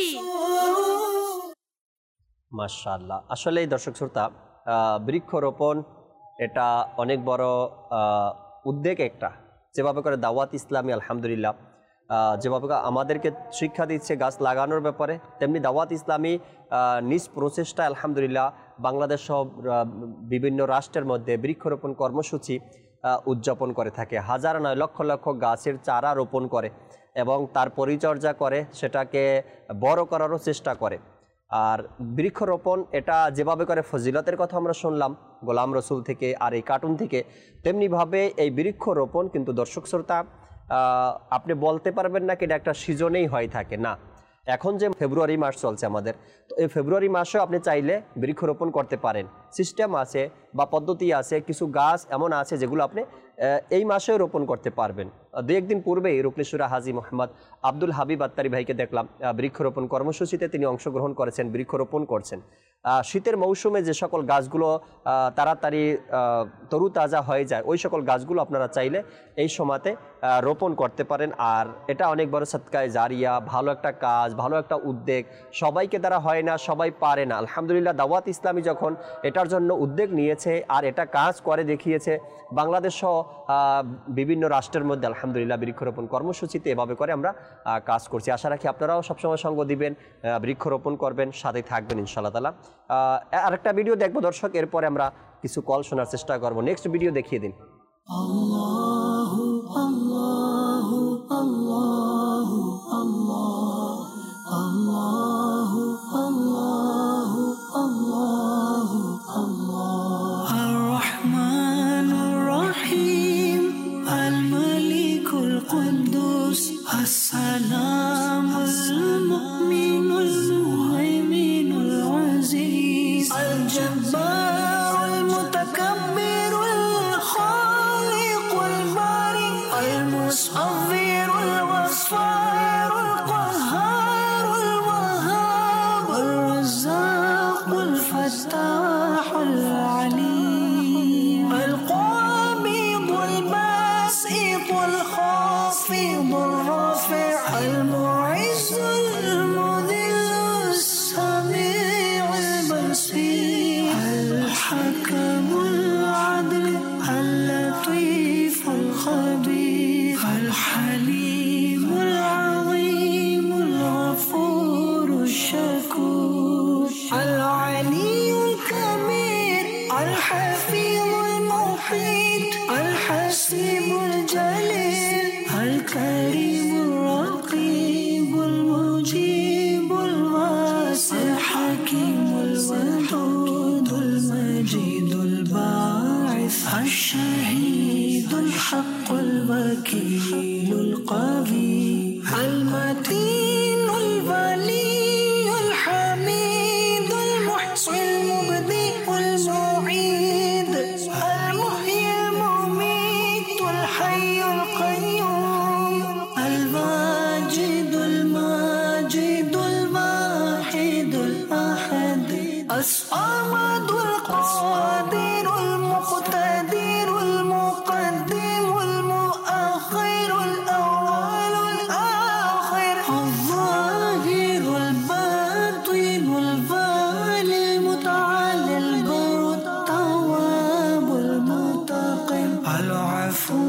মাশাআল্লাহ, আসলেই দর্শক শ্রোতা, বৃক্ষরোপণ এটা অনেক বড় উদ্যোগ একটা। যেভাবে করে দাওয়াত ইসলামী আলহামদুলিল্লাহ যেভাবে আমাদেরকে শিক্ষা দিচ্ছে গাছ লাগানোর ব্যাপারে, তেমনি দাওয়াত ইসলামী নিজ প্রচেষ্টা আলহামদুলিল্লাহ বাংলাদেশ সহ বিভিন্ন রাষ্ট্রের মধ্যে বৃক্ষরোপণ কর্মসূচি উদযাপন করে থাকে। হাজার নয় লক্ষ লক্ষ গাছের চারা রোপণ করে এবং তার পরিচর্যা করে, সেটাকে বড় করারও চেষ্টা করে। আর বৃক্ষরোপণ এটা যেভাবে করে ফজিলতের কথা আমরা শুনলাম গোলাম রসুল থেকে আর এই কার্টুন থেকে, তেমনিভাবে এই বৃক্ষরোপণ কিন্তু দর্শক শ্রোতা আপনি বলতে পারবেন না কি এটা একটা সিজনেই হয়ে থাকে না। এখন যে ফেব্রুয়ারি মাস চলছে আমাদের, তো এই ফেব্রুয়ারি মাসেও আপনি চাইলে বৃক্ষরোপণ করতে পারেন। সিস্টেম আছে বা পদ্ধতি আছে, কিছু গাছ এমন আছে যেগুলো আপনি এই মাসেও রোপণ করতে পারবেন। দু একদিন পূর্বেই রুকনেশ্বরা হাজী মোহাম্মদ আব্দুল হাবিব আত্তারি ভাইকে দেখলাম বৃক্ষরোপণ কর্মসূচিতে তিনি অংশগ্রহণ করেছেন, বৃক্ষরোপণ করছেন। শীতের মৌসুমে যে সকল গাছগুলো তাড়াতাড়ি তরুতাজা হয়ে যায়, ওই সকল গাছগুলো আপনারা চাইলে এই সময়তে রোপণ করতে পারেন। আর এটা অনেক বড় সদকায়ে জারিয়া, ভালো একটা কাজ, ভালো একটা উদ্যোগ। সবাইকে দ্বারা হয় না, সবাই পারে না। আলহামদুলিল্লাহ দাওয়াত ইসলামী যখন এটার জন্য উদ্যোগ নিয়েছে আর এটা কাজ করে দেখিয়েছে, বাংলাদেশ সহ বিভিন্ন রাষ্ট্রের মধ্যে আলহামদুলিল্লাহ বৃক্ষরোপণ কর্মসূচিতে এভাবে করে আমরা কাজ করছি। আশা রাখি আপনারাও সবসময় সঙ্গ দিবেন, বৃক্ষরোপণ করবেন, সাথে থাকবেন ইনশাআল্লাহ তাআলা। আরেকটা ভিডিও দেখবো দর্শক, এরপরে আমরা কিছু কল শোনার চেষ্টা করবো। নেক্সট ভিডিও দেখিয়ে দিন। আল্লাহু আল্লাহু আল্লাহু আল্লাহু আল্লাহু আল্লাহু আল্লাহ আর-রহমানুর রহিম আল-মালিকুল কুদ্দুস আসসালামুল মুমিনুল মুহাইমিনুল আজিজ আল-জব্বারুল মুতাকাব্বিরুল খালিকুল বারি আল-মুসাవ్বিরুল গফফারুল কাহ্হারুল ওয়াহ্হাবুর রাজ্জাকুল ফাত্তাহুল আলীম আল-কাবিদুল বাসিতুল খাফিদুর রাফি' আল-মু'izzুল মুযিল্লুস সামিউল বাসীর আল-হাকামুল আদল al-latiful khabir al-halimul azimul ghafurul shakur al-aliyyul kabir al-hafizul muhit al-hasibul jalil al-karimul raqibul mujibul wasi' al-hakimul wadudul majidul ba'ith الشهيد الحق الوكيل القوي المتين الولي الحميد المحصي المبدئ المعيد المحيي المميت الحي القيوم الواجد الماجد الواحد الأحد الصمد القادر المقتدر المقدم المؤخر الأول الآخر الظاهر الباطن الوالي المتعالي البر التواب المنتقم العفو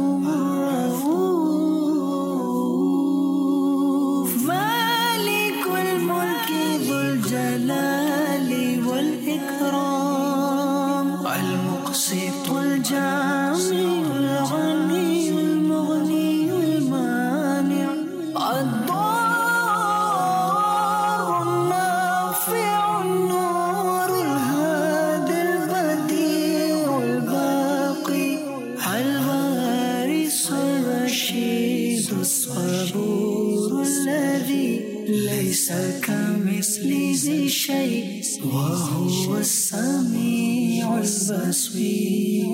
الرؤوف مالك الملك ذو الجلال والإكرام المقسط الجامع الغني المغني المانع الضار النافع النور الهادي البديع الباقي الوارث الرشيد الصبور الذي ليس كمثله شيء وهو السميع البصير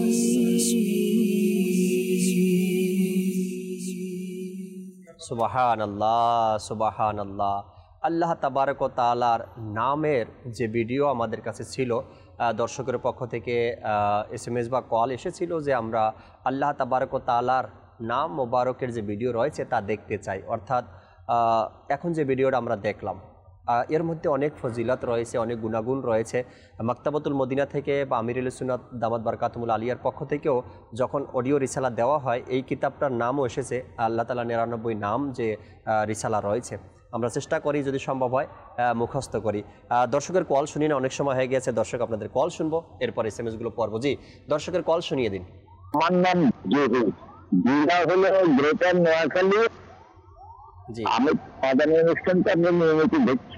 সুবহানাল্লাহ সুবহানাল্লাহ। আল্লাহ তাবারক ও তাআলার নামের যে ভিডিও আমাদের কাছে ছিল, দর্শকের পক্ষ থেকে SMS বা কল এসেছিল যে আমরা আল্লাহ তাবারক ও তাআলার নাম মোবারকের যে ভিডিও রয়েছে তা দেখতে চাই। অর্থাৎ এখন যে ভিডিওটা আমরা দেখলাম এর মধ্যে অনেক ফজিলত রয়েছে, অনেক গুণাগুণ রয়েছে। মাকতাবাতুল মদিনা থেকে বা আমিরুল সুন্নাত দামাত বারকাতুল আলিয়ার পক্ষ থেকেও যখন অডিও রিসালা দেওয়া হয়, এই কিতাবটার নামও এসেছে আল্লাহ তাআলা 99 নাম যে রিসালা রয়েছে। আমরা চেষ্টা করি যদি সম্ভব হয় মুখস্থ করি। দর্শকের কল শুনিয়ে না, অনেক সময় হয়ে গেছে। দর্শক আপনাদের কল শুনবো, এরপর SMS-গুলো পড়বো। জি দর্শকের কল শুনিয়ে দিন। আমার নাম জিলা হলো গ্রেটার নোয়াখালী। জি, আমি মাদানী অনুষ্ঠানটা আমরা নিয়মিত দেখছি।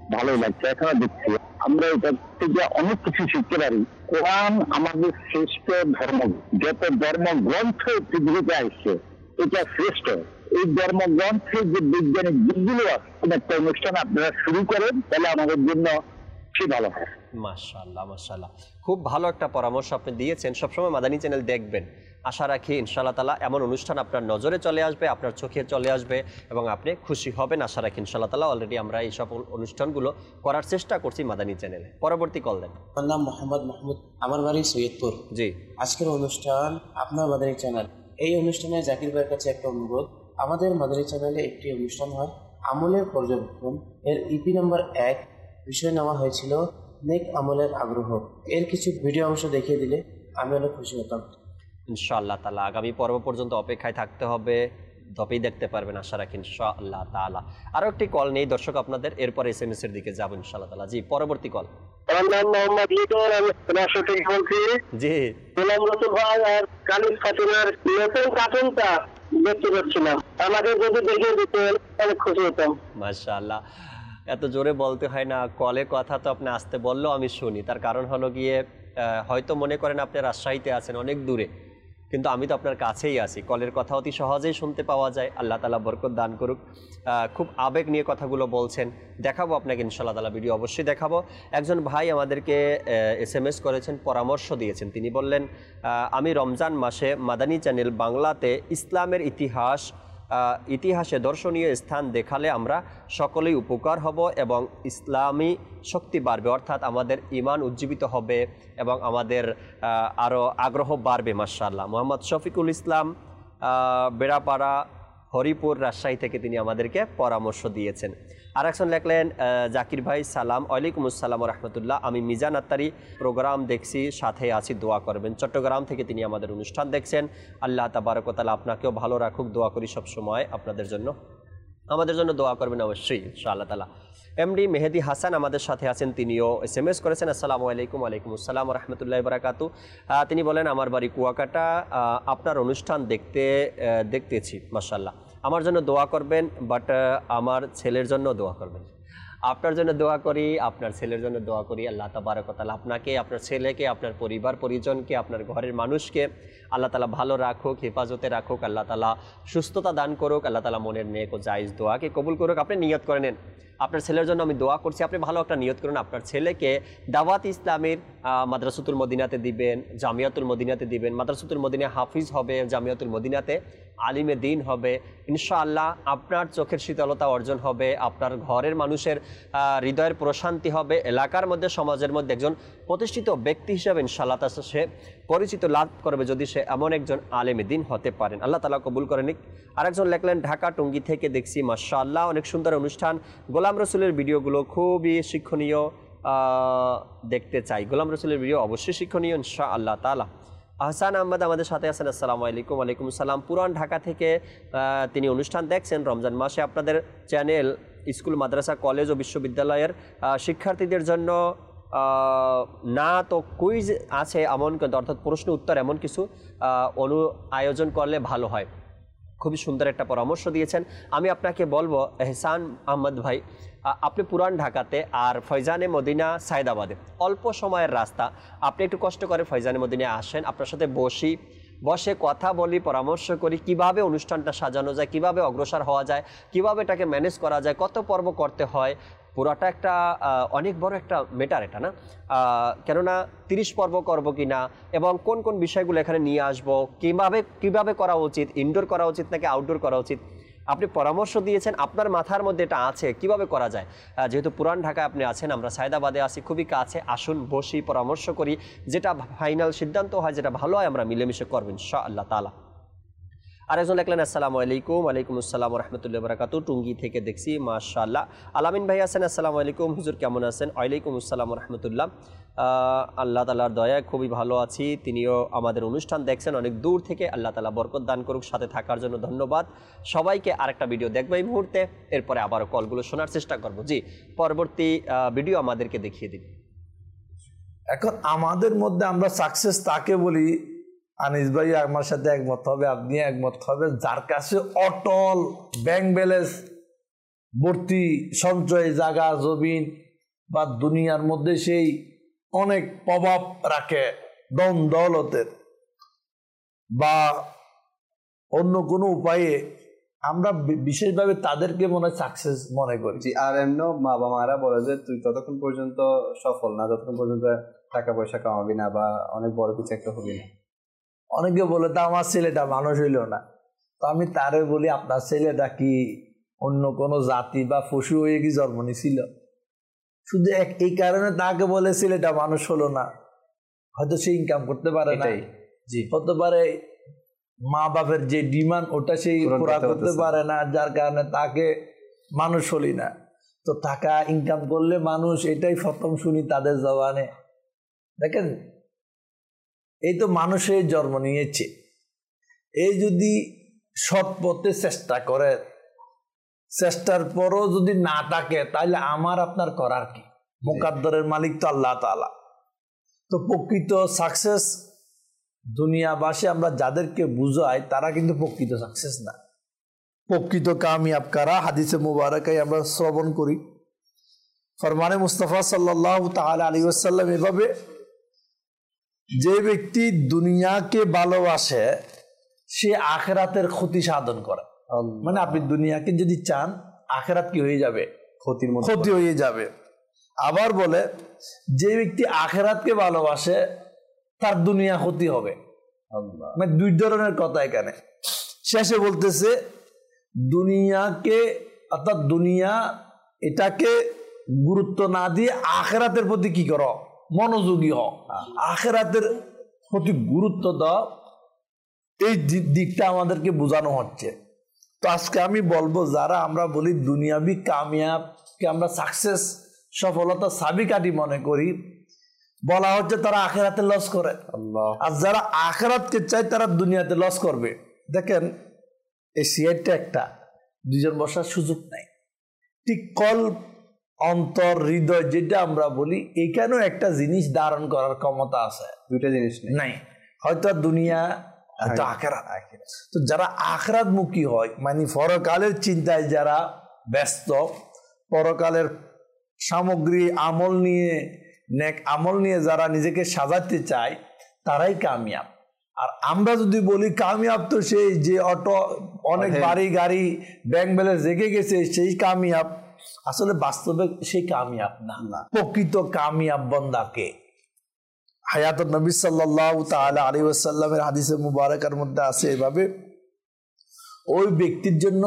ভালোই লাগছে। এখনো দেখছি আমরা এটা থেকে অনেক কিছু শিখতে পারি। কোরআন আমাদের শ্রেষ্ঠ ধর্ম, যত ধর্মগ্রন্থ পৃথিবীতে আসছে এটা শ্রেষ্ঠ। এই ধর্মগ্রন্থের যে বৈজ্ঞানিক দিকগুলো আছে, একটা অনুষ্ঠান আপনারা শুরু করেন তাহলে আমাদের জন্য কি ভালো হয়। মাশাআল্লাহ মাশাআল্লাহ, খুব ভালো একটা পরামর্শ আপনি দিয়েছেন। সবসময় মাদানী চ্যানেল দেখবেন, আশা রাখি ইনশাআল্লাহ তাআলা এমন অনুষ্ঠান আপনার নজরে চলে আসবে, আপনার চোখে চলে আসবে এবং আপনি খুশি হবেন আশা রাখি ইনশাআল্লাহ তাআলা। অলরেডি আমরা এই সকল অনুষ্ঠানগুলো করার চেষ্টা করছি মাদানী চ্যানেলে। পরবর্তী কল দেন। আমার নাম মোহাম্মদ মাহমুদ, আমার বাড়ি সৈয়দপুর। জি, আজকের অনুষ্ঠান আপনার মাদানী চ্যানেল। এই অনুষ্ঠানে জাকির ভাইয়ের কাছে একটা অনুরোধ, আমাদের মাদানী চ্যানেলে একটি অনুষ্ঠান হয় আমলের পর্যবেক্ষণ, এর ইপি নম্বর 1, বিষয় নেওয়া হয়েছিল নেক আমলের আগ্রহ। এর কিছু ভিডিও অংশ দেখিয়ে দিলে আমি অনেক খুশি হতাম। ইনশাআল্লাহ তাআলা আগামী পর্ব পর্যন্ত অপেক্ষায় থাকতে হবে, তবেই দেখতে পারবেন আশা রাখি ইনশাআল্লাহ তাআলা। আরো একটি কল নেই দর্শক আপনাদের, এরপর এসএমএস এর দিকে যাব ইনশাআল্লাহ তাআলা। জি, পরবর্তী কল। আমার নাম মোহাম্মদ লিটন, আমি রাজশাহী থেকে বলছি। জি, গোলাম রসুল ভাই আর কালিস ফাতিমার নতুন কার্টুনটা দেখতে পাচ্ছিলাম, আমাকে যদি দেখিয়ে দিতেন তাহলে খুশি হতাম। মাশাআল্লাহ, এত জোরে বলতে হয় না, কলে কথা তো আপনি আসতে বললেও আমি শুনি। তার কারণ হলো গিয়ে হয়তো মনে করেন আপনি রাজশাহীতে আছেন অনেক দূরে, কিন্তু আমি তো আপনার কাছেই আছি, কলের কথা অতি সহজেই শুনতে পাওয়া যায়। আল্লাহ তাআলা বরকত দান করুক। খুব আবেগ নিয়ে কথাগুলো বলছেন, দেখাবো আপনাকে ইনশাআল্লাহ তাআলা, ভিডিও অবশ্যই দেখাবো। একজন ভাই আমাদেরকে এসএমএস করেছেন, পরামর্শ দিয়েছেন। তিনি বললেন, আমি রমজান মাসে মাদানী চ্যানেল বাংলাতে ইসলামের ইতিহাসে দর্শনীয় স্থান দেখালে আমরা সকলেই উপকার হব এবং ইসলামী শক্তি বাড়বে, অর্থাৎ আমাদের ঈমান উজ্জীবিত হবে এবং আমাদের আরও আগ্রহ বাড়বে। মাশাআল্লাহ। মোহাম্মদ শফিকুল ইসলাম, বেড়াপাড়া, হরিপুর, রাজশাহী থেকে তিনি আমাদেরকে পরামর্শ দিয়েছেন। আর একজন লেখলেন, জাকির ভাই সালাম, ওয়ালাইকুম আসসালাম রহমতুল্লাহ, আমি মিজান আত্তারি প্রোগ্রাম দেখছি, সাথে আছি, দোয়া করবেন। চট্টগ্রাম থেকে তিনি আমাদের অনুষ্ঠান দেখছেন। আল্লাহ তাবারক ওয়া তাআলা আপনাকেও ভালো রাখুক, দোয়া করি সবসময় আপনাদের জন্য, আমাদের জন্য দোয়া করবেন অবশ্যই ইনশাআল্লাহ তাআলা। এমডি মেহেদি হাসান আমাদের সাথে আছেন, তিনিও এসএমএস করেছেন। আসসালামু আলাইকুম। ওয়ালাইকুম আসসালাম রহমতুল্লাহি ওয়া বারাকাতু। তিনি বলেন, আমার বাড়ি কুয়াকাটা, আপনার অনুষ্ঠান দেখতেছি, মাশাআল্লাহ, আমার জন্য দোয়া করবেন, বাট আমার ছেলের জন্য দোয়া করবেন। আপনার জন্য দোয়া করি, আপনার ছেলের জন্য দোয়া করি। আল্লাহ তাবারক ওয়া তাআলা আপনাকে, আপনার ছেলেকে, আপনার পরিবার পরিজনকে, আপনার ঘরের মানুষকে আল্লাহ তাআলা ভালো রাখুক, হেফাজতে রাখুক, আল্লাহ তাআলা সুস্থতা দান করুক, আল্লাহ তাআলা মনের নেক ও জায়েজ দোয়াকে কবুল করুক। আপনি নিয়ত করে নেন, আপনার ছেলের জন্য আমি দোয়া করছি, আপনি ভালো একটা নিয়ত করুন, আপনার ছেলেকে দাওয়াত ইসলামের মাদ্রাসাতুল মদিনাতে দিবেন, জামিয়াতুল মদিনাতে দিবেন, মাদ্রাসাতুল মদিনা হাফিজ হবে, জামিয়াতুল মদিনাতে আলিমে দিন হবে। ইনশাআল্লাহ আপনার চোখের শীতলতা অর্জন হবে, আপনার ঘরের মানুষের হৃদয়ের প্রশান্তি হবে, এলাকার মধ্যে, সমাজের মধ্যে একজন প্রতিষ্ঠিত ব্যক্তি হিসাবে ইনশাআল্লাহ সে পরিচিত লাভ করবে যদি সে এমন একজন আলেমে দিন হতে পারেন। আল্লাহ তাআলা কবুল করে নিক। আরেকজন লেখলেন, ঢাকা টঙ্গী থেকে দেখছি, মাশাআল্লাহ অনেক সুন্দর অনুষ্ঠান, গোলাম রসুলের ভিডিওগুলো খুবই শিক্ষণীয়, দেখতে চাই। গোলাম রসুলের ভিডিও অবশ্যই শিক্ষণীয় ইনশাআল্লাহ তাআলা। আহসান আহমদ আমাদের সাথে আছেন। আসসালামু আলাইকুম। ওয়ালাইকুম আসসালাম। পুরান ঢাকা থেকে তিনি অনুষ্ঠান দেখছেন। রমজান মাসে আপনাদের চ্যানেল স্কুল, মাদ্রাসা, কলেজ ও বিশ্ববিদ্যালয়ের শিক্ষার্থীদের জন্য না তো কুইজ আছে এমন, অর্থাৎ প্রশ্ন উত্তর এমন কিছু আয়োজন করলে ভালো হয়। খুবই সুন্দর একটা পরামর্শ দিয়েছেন। আমি আপনাকে বলবো, এহসান আহমদ ভাই, আপনি পুরান ঢাকাতে আর ফয়জানে মদিনা সায়দাবাদে, অল্প সময়ের রাস্তা, আপনি একটু কষ্ট করে ফয়জানে মদিনায় আসেন, আপনার সাথে বসে কথা বলি, পরামর্শ করি কিভাবে অনুষ্ঠানটা সাজানো যায়, কিভাবে অগ্রসর হওয়া যায়, কিভাবে এটাকে ম্যানেজ করা যায়, কত পর্ব করতে হয়। পুরাটা একটা অনেক বড় একটা ম্যাটার এটা, না? কেননা 30 পর্ব করবো কিনা এবং কোন কোন বিষয়গুলো এখানে নিয়ে আসবো, কিভাবে করা উচিত, ইনডোর করা উচিত নাকি আউটডোর করা উচিত, আপনি পরামর্শ দিয়েছেন, আপনার মাথার মধ্যে এটা আছে কিভাবে করা যায়। যেহেতু পুরান ঢাকায় আপনি আছেন, আমরা সায়দাবাদে আছি, খুবই কাছে, আসুন বসি, পরামর্শ করি, যেটা ফাইনাল সিদ্ধান্ত হয়, যেটা ভালো হয়, আমরা মিলেমিশে করবো ইনশাআল্লাহ তাআলা। আরেকজন লেখলেন, আসসালামু আলাইকুম। ওয়ালাইকুম আসসালাম রহমতুল্লাহি ওয়া বারাকাতু, টুঙ্গি থেকে দেখছি, মাশাআল্লাহ। আলামিন ভাই আছেন, আসসালামু আলাইকুম, হুজুর কেমন আছেন? ওয়ালাইকুম আসসালাম রহমতুল্লাহ, আল্লাহ তাআলার দয়ায় খুবই ভালো আছি। তিনিও আমাদের অনুষ্ঠান দেখছেন অনেক দূর থেকে, আল্লাহ তাআলা বরকত দান করুক। সাথে থাকার জন্য ধন্যবাদ সবাইকে। আরেকটা ভিডিও দেখবো এই মুহূর্তে, এরপরে আবারও কলগুলো শোনার চেষ্টা করবো। জি, পরবর্তী ভিডিও আমাদেরকে দেখিয়ে দিন। এখন আমাদের মধ্যে আমরা সাকসেস তাকে বলি, আনিস ভাই আমার সাথে একমত হবে, আপনি একমত হবে, যার কাছে অটল ব্যাংক ব্যালেন্স ভর্তি সঞ্চয় জায়গা জমিন বা দুনিয়ার মধ্যে সেই অনেক প্রভাব রাখে ধন দৌলতের, বা অন্য কোনো উপায়ে আমরা বিশেষভাবে তাদেরকে মনে হয় সাকসেস মনে করি। আর এমন বাবা মারা বলে যে তুই ততক্ষণ পর্যন্ত সফল না যতক্ষণ পর্যন্ত টাকা পয়সা কামাবি না বা অনেক বড় কিছু একটা হবি না। অনেকে বলে তা আমার ছেলেটা মানুষ হইল না, তো আমি তারে বলি আপনার ছেলেটা কি অন্য কোনো জাতি বা পশু হয়ে কি জন্ম নিয়েছিল? শুধু এই কারণে তাকে বলে ছেলেটা মানুষ হলো না, হয়তো সে ইনকাম করতে পারে না, হতে পারে মা বাপের যে ডিমান্ড ওটা সেই পুরা করতে পারে না, যার কারণে তাকে মানুষ হলি না। তো টাকা ইনকাম করলে মানুষ, এটাই প্রথম শুনি তাদের জবানে। দেখেন, এই তো মানুষের জন্ম নিয়েছে, এই যদি সৎ পথে চেষ্টা করে, চেষ্টার পরও যদি না থাকে, তাহলে আমার আপনার করার কি? মুকাদ্দরের মালিক তো আল্লাহ তাআলা। তো প্রকৃত সাকসেস দুনিয়াবাসী আমরা যাদেরকে বুঝাই তারা কিন্তু প্রকৃত সাকসেস না। প্রকৃত কামিয়াব কারা? হাদিসে মুবারাকায় আমরা শ্রবণ করি, ফরমানে মুস্তাফা সাল্লাল্লাহু তাআলা আলাইহি ওয়াসাল্লাম এভাবে, যে ব্যক্তি দুনিয়াকে ভালোবাসে সে আখিরাতের ক্ষতি সাধন করে। মানে আপনি দুনিয়াকে যদি চান, আখিরাত কি হয়ে যাবে? ক্ষতি হয়ে যাবে। আবার বলে, যে ব্যক্তি আখিরাতকে ভালোবাসে তার দুনিয়া ক্ষতি হবে। মানে দুই ধরনের কথা এখানে। শেষে বলতেছে, দুনিয়াকে অর্থাৎ দুনিয়া এটাকে গুরুত্ব না দিয়ে আখিরাতের প্রতি কি করো? মনোযোগী হও, আখিরাতের প্রতি গুরুত্ব দাও। এই দিকটা আমাদেরকে বোঝানো হচ্ছে। তো আজকে আমি বলবো, যারা আমরা বলি দুনিয়াবি কামিয়াবকে আমরা সাকসেস, সফলতা সাবিকাঠি মনে করি, বলা হচ্ছে তারা আখিরাতে লস করে। আর যারা আখিরাতকে চায় তারা দুনিয়াতে লস করবে। দেখেন, এই সিয়ারটা একটা, দুজন বসার সুযোগ নাই। ঠিক কল, অন্তর, হৃদয় যেটা আমরা বলি, এখানেও একটা জিনিস ধারণ করার ক্ষমতা আছে। দুইটা জিনিস নাই, হয়তো দুনিয়া, হয়তো আখিরাত। তো যারা আখিরাত মুখী হয়, মানে পরকালের চিন্তায় যারা ব্যস্ত, পরকালের সামগ্রী আমল নিয়ে, নেক আমল নিয়ে যারা নিজেকে সাজাতে চায়, তারাই কামিয়াব। আর আমরা যদি বলি কামিয়াব তো সেই যে অটো, অনেক বাড়ি গাড়ি, ব্যাংক ব্যালেন্স রেখে গেছে, সেই কামিয়াব। আসলে বাস্তবে সেই কামিয়াব না। প্রকৃত কামিয়াব বান্দাকে হায়াতুন নবী সাল্লাল্লাহু তাআলা আলাইহি ওয়াসাল্লামের হাদিসে মুবারাকার মধ্যে আছে এভাবে, ওই ব্যক্তির জন্য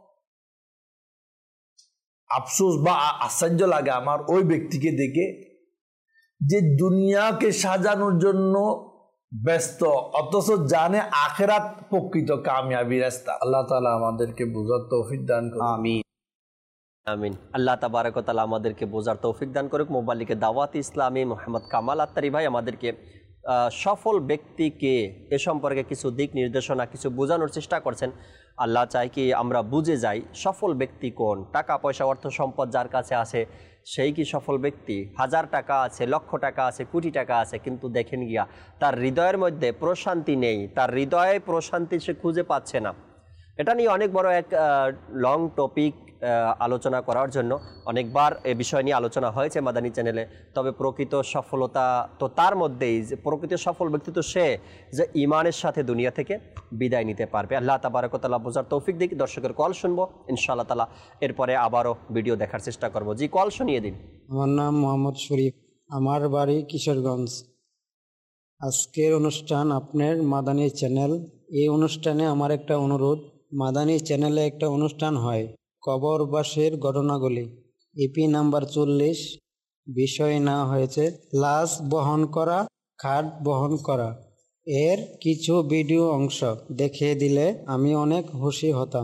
আফসোস বা আশ্চর্য লাগে আমার ওই ব্যক্তিকে দেখে, যে দুনিয়াকে সাজানোর জন্য ব্যস্ত, অথচ জানে আখিরাত প্রকৃত কামিয়াবি রাস্তা। আল্লাহ তাআলা আমাদেরকে বোঝার তৌফিক দান করুন। আমিন আমিন। আল্লাহ তাবারক ওয়া তাআলা আমাদেরকে বোঝার তৌফিক দান করুক। মোবাল্লিকে দাওয়াত ইসলামী মোহাম্মদ কামাল আত্তারি ভাই আমাদেরকে সফল ব্যক্তিকে এ সম্পর্কে কিছু দিক নির্দেশনা, কিছু বোঝানোর চেষ্টা করছেন। আল্লাহ চাই কি আমরা বুঝে যাই সফল ব্যক্তি কোন। টাকা পয়সা অর্থ সম্পদ যার কাছে আছে সেই কি সফল ব্যক্তি? 1000 টাকা আছে, লক্ষ টাকা আছে, কোটি টাকা আছে, কিন্তু দেখেন গিয়া তার হৃদয়ের মধ্যে প্রশান্তি নেই, তার হৃদয়ে প্রশান্তি সে খুঁজে পাচ্ছে না। এটা নিয়ে অনেক বড় এক লং টপিক আলোচনা করার জন্য অনেকবার এ বিষয় নিয়ে আলোচনা হয়েছে মাদানী চ্যানেলে। তবে প্রকৃত সফলতা তো তার মধ্যেই, যে প্রকৃত সফল ব্যক্তি তো সে যে ইমানের সাথে দুনিয়া থেকে বিদায় নিতে পারবে। আল্লাহ তাবারক ওয়া তাআলা বোঝার তৌফিক দিক। দর্শকের কল শুনবো ইনশাআল্লাহ তাআলা, এরপরে আবারও ভিডিও দেখার চেষ্টা করব। জি, কল শুনিয়ে দিন। আমার নাম মোহাম্মদ শরীফ, আমার বাড়ি কিশোরগঞ্জ। আজকের অনুষ্ঠান আপনার মাদানী চ্যানেল, এই অনুষ্ঠানে আমার একটা অনুরোধ, মাদানী চ্যানেলে একটা অনুষ্ঠান হয় কবরবাসের ঘটনাগুলি, ইপি নাম্বার 40, বিষয় না হয়েছে লাশ বহন করা, খাট বহন করা। এর কিছু ভিডিও অংশ দেখিয়ে দিলে আমি অনেক খুশি হতাম।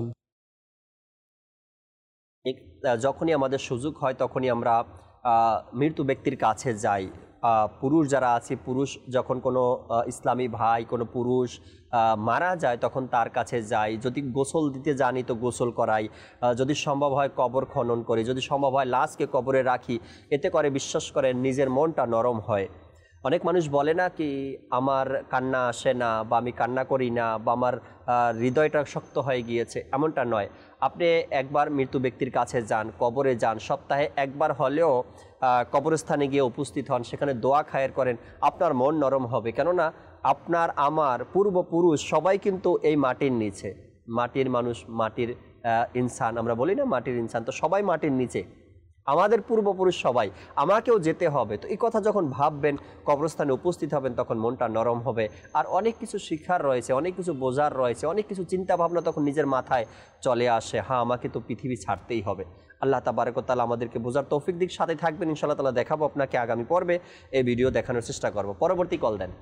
যখনই আমাদের সুযোগ হয় তখনই আমরা মৃত্যু ব্যক্তির কাছে যাই। পুরুষ যারা আছে, পুরুষ যখন কোনো ইসলামী ভাই, কোনো পুরুষ মারা যায় তখন তার কাছে যাই। যদি গোসল দিতে জানি তো গোসল করাই, যদি সম্ভব হয় কবর খনন করি, যদি সম্ভব হয় লাশকে কবরে রাখি। এতে করে বিশ্বাস করেন নিজের মনটা নরম হয়। অনেক মানুষ বলে না কি আমার কান্না আসে না, বা আমি কান্না করি না, বা আমার হৃদয়টা শক্ত হয়ে গিয়েছে, এমনটা নয়। আপনি একবার মৃত্যু ব্যক্তির কাছে যান, কবরে যান, সপ্তাহে একবার হলেও কবরস্থানে গিয়ে উপস্থিত হন, সেখানে দোয়া খায়ের করেন, আপনার মন নরম হবে। কেননা আপনার আমার পূর্বপুরুষ সবাই কিন্তু এই মাটির নিচে, মাটির মানুষ, মাটির ইনসান, আমরা বলি না মাটির ইনসান, তো সবাই মাটির নিচে, আমাদের পূর্বপুরুষ সবাই, আমাকেও যেতে হবে। তো এই কথা যখন ভাববেন, কবরস্থানে উপস্থিত হবেন, তখন মনটা নরম হবে। আর অনেক কিছু শিখার রয়েছে, অনেক কিছু বোঝার রয়েছে, অনেক কিছু চিন্তা ভাবনা তখন নিজের মাথায় চলে আসে, হ্যাঁ আমাকে তো পৃথিবী ছাড়তেই হবে। আল্লাহ তাবারক ওয়া তাআলা আমাদেরকে বোঝার তৌফিক দিক। সাথে থাকবেন ইনশাআল্লাহ তাআলা, দেখাবো আপনাকে আগামী পর্বে, এই ভিডিও দেখানোর চেষ্টা করব। পরবর্তী কল দেন।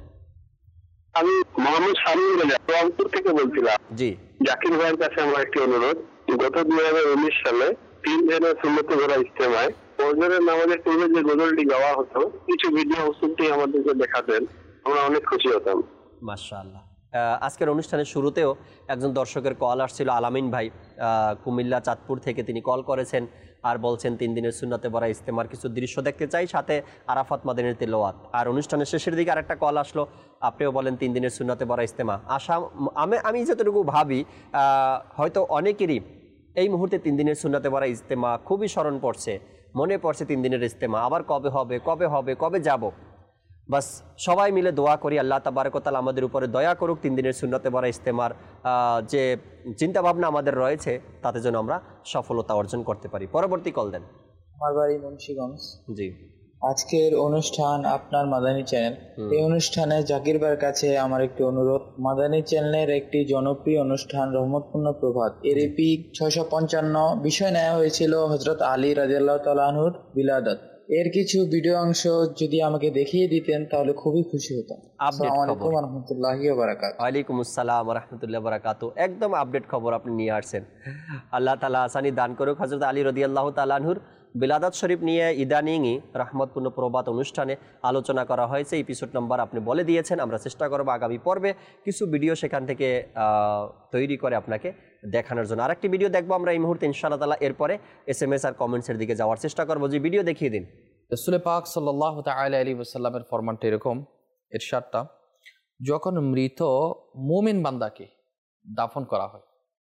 আমি মোহাম্মদ শামীম রংপুর থেকে বলছিলাম। জি, জাকির ভাইয়ের কাছে আমার একটি অনুরোধ, গত 2019 সালে 3 জনের সুন্নতে ভরা ইজতেমায় ফজরের নামাজের পূর্বে যে গজলটি গাওয়া হতো, কিছু ভিডিও অবস্থাটি আমাদেরকে দেখাতেন, আমরা অনেক খুশি হতাম। মাশাআল্লাহ। আজকের অনুষ্ঠানের শুরুতেও একজন দর্শকের কল আসছিল, আলামিন ভাই কুমিল্লা চাঁদপুর থেকে, তিনি কল করেছেন আর বলছেন 3 দিনের সুন্নতে ভরা ইজতেমার কিছু দৃশ্য দেখতে চাই, সাথে আরাফাত মাদানির তিলাওয়াত। আর অনুষ্ঠানের শেষের দিকে আরেকটা কল আসলো, আপনিও বলেন 3 দিনের সুন্নতে ভরা ইজতেমা। আমি যতটুকু ভাবি, হয়তো অনেকেরই এই মুহূর্তে 3 দিনের সুন্নতে ভরা ইজতেমা খুবই স্মরণ পড়ছে, মনে পড়ছে 3 দিনের ইজতেমা আবার কবে হবে, কবে হবে, কবে যাব। বাস সবাই মিলে দোয়া করি, আল্লাহ তাবারক ওয়া তাআলা আমাদের উপরে দয়া করুক, 3 দিনের সুন্নতে ভরা ইজতেমার যে চিন্তাভাবনা আমাদের রয়েছে, তাতে যেন আমরা সফলতা অর্জন করতে পারি। পরবর্তী কল দেন। আমার বাড়ি মুন্সিগঞ্জ। জি, আজকের অনুষ্ঠান আপনার মাদানী চ্যানেল, এই অনুষ্ঠানে জাকির ভাইয়ের কাছে আমার একটি অনুরোধ। মাদানী চ্যানেলের একটি জনপ্রিয় অনুষ্ঠান রহমতপূর্ণ প্রভাত, এর এপিক 655 বিষয় নেওয়া হয়েছিল হযরত আলী রাদিয়াল্লাহু তাআলা আনহুর বিলাদত। এর কিছু ভিডিও অংশ যদি আমাকে দেখিয়ে দিতেন তাহলে খুবই খুশি হতাম। আসসালামু আলাইকুম ওয়া রাহমাতুল্লাহি ওয়া বারাকাতুহু। ওয়ালাইকুম আসসালাম ওয়া রাহমাতুল্লাহি ওয়া বারাকাতুহু। একদম আপডেট খবর আপনি নিয়ে আসছেন। আল্লাহ তাআলা আসানি দান করুক। হযরত আলী রাদিয়াল্লাহু তাআলা আনহুর বিলাদত শরীফ নিয়ে ইদানিংই রহমতপূর্ণ প্রভাত অনুষ্ঠানে আলোচনা করা হয়েছে। এপিসোড নাম্বার আপনি বলে দিয়েছেন, আমরা চেষ্টা করব আগামী পর্বে কিছু ভিডিও সেখান থেকে তৈরি করে আপনাকে দেখানোর জন্য। আরেকটি ভিডিও দেখবো আমরা এই মুহূর্তে ইনশাআল্লাহ তাআলা, এরপরে SMS আর কমেন্টসের দিকে যাওয়ার চেষ্টা করবো। যে ভিডিও দেখিয়ে দিন। রাসূল পাক সাল্লাল্লাহু তাআলা আলাইহি ওয়াসাল্লামের ফরমানটা এরকম, ইরশাদটা, যখন মৃত মুমিন বান্দাকে দাফন করা হয়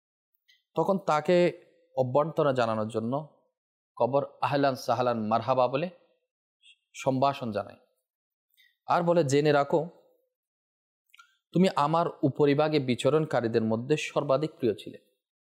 তখন তাকে অভ্যর্থনা জানানোর জন্য কবর আহলান সাহলান মারহাবা বলে সম্ভাষণ জানায়, আর বলে জেনে রাখো তুমি আমার উপরিভাগে বিচরণকারীদের মধ্যে সর্বাধিক প্রিয় ছিলে।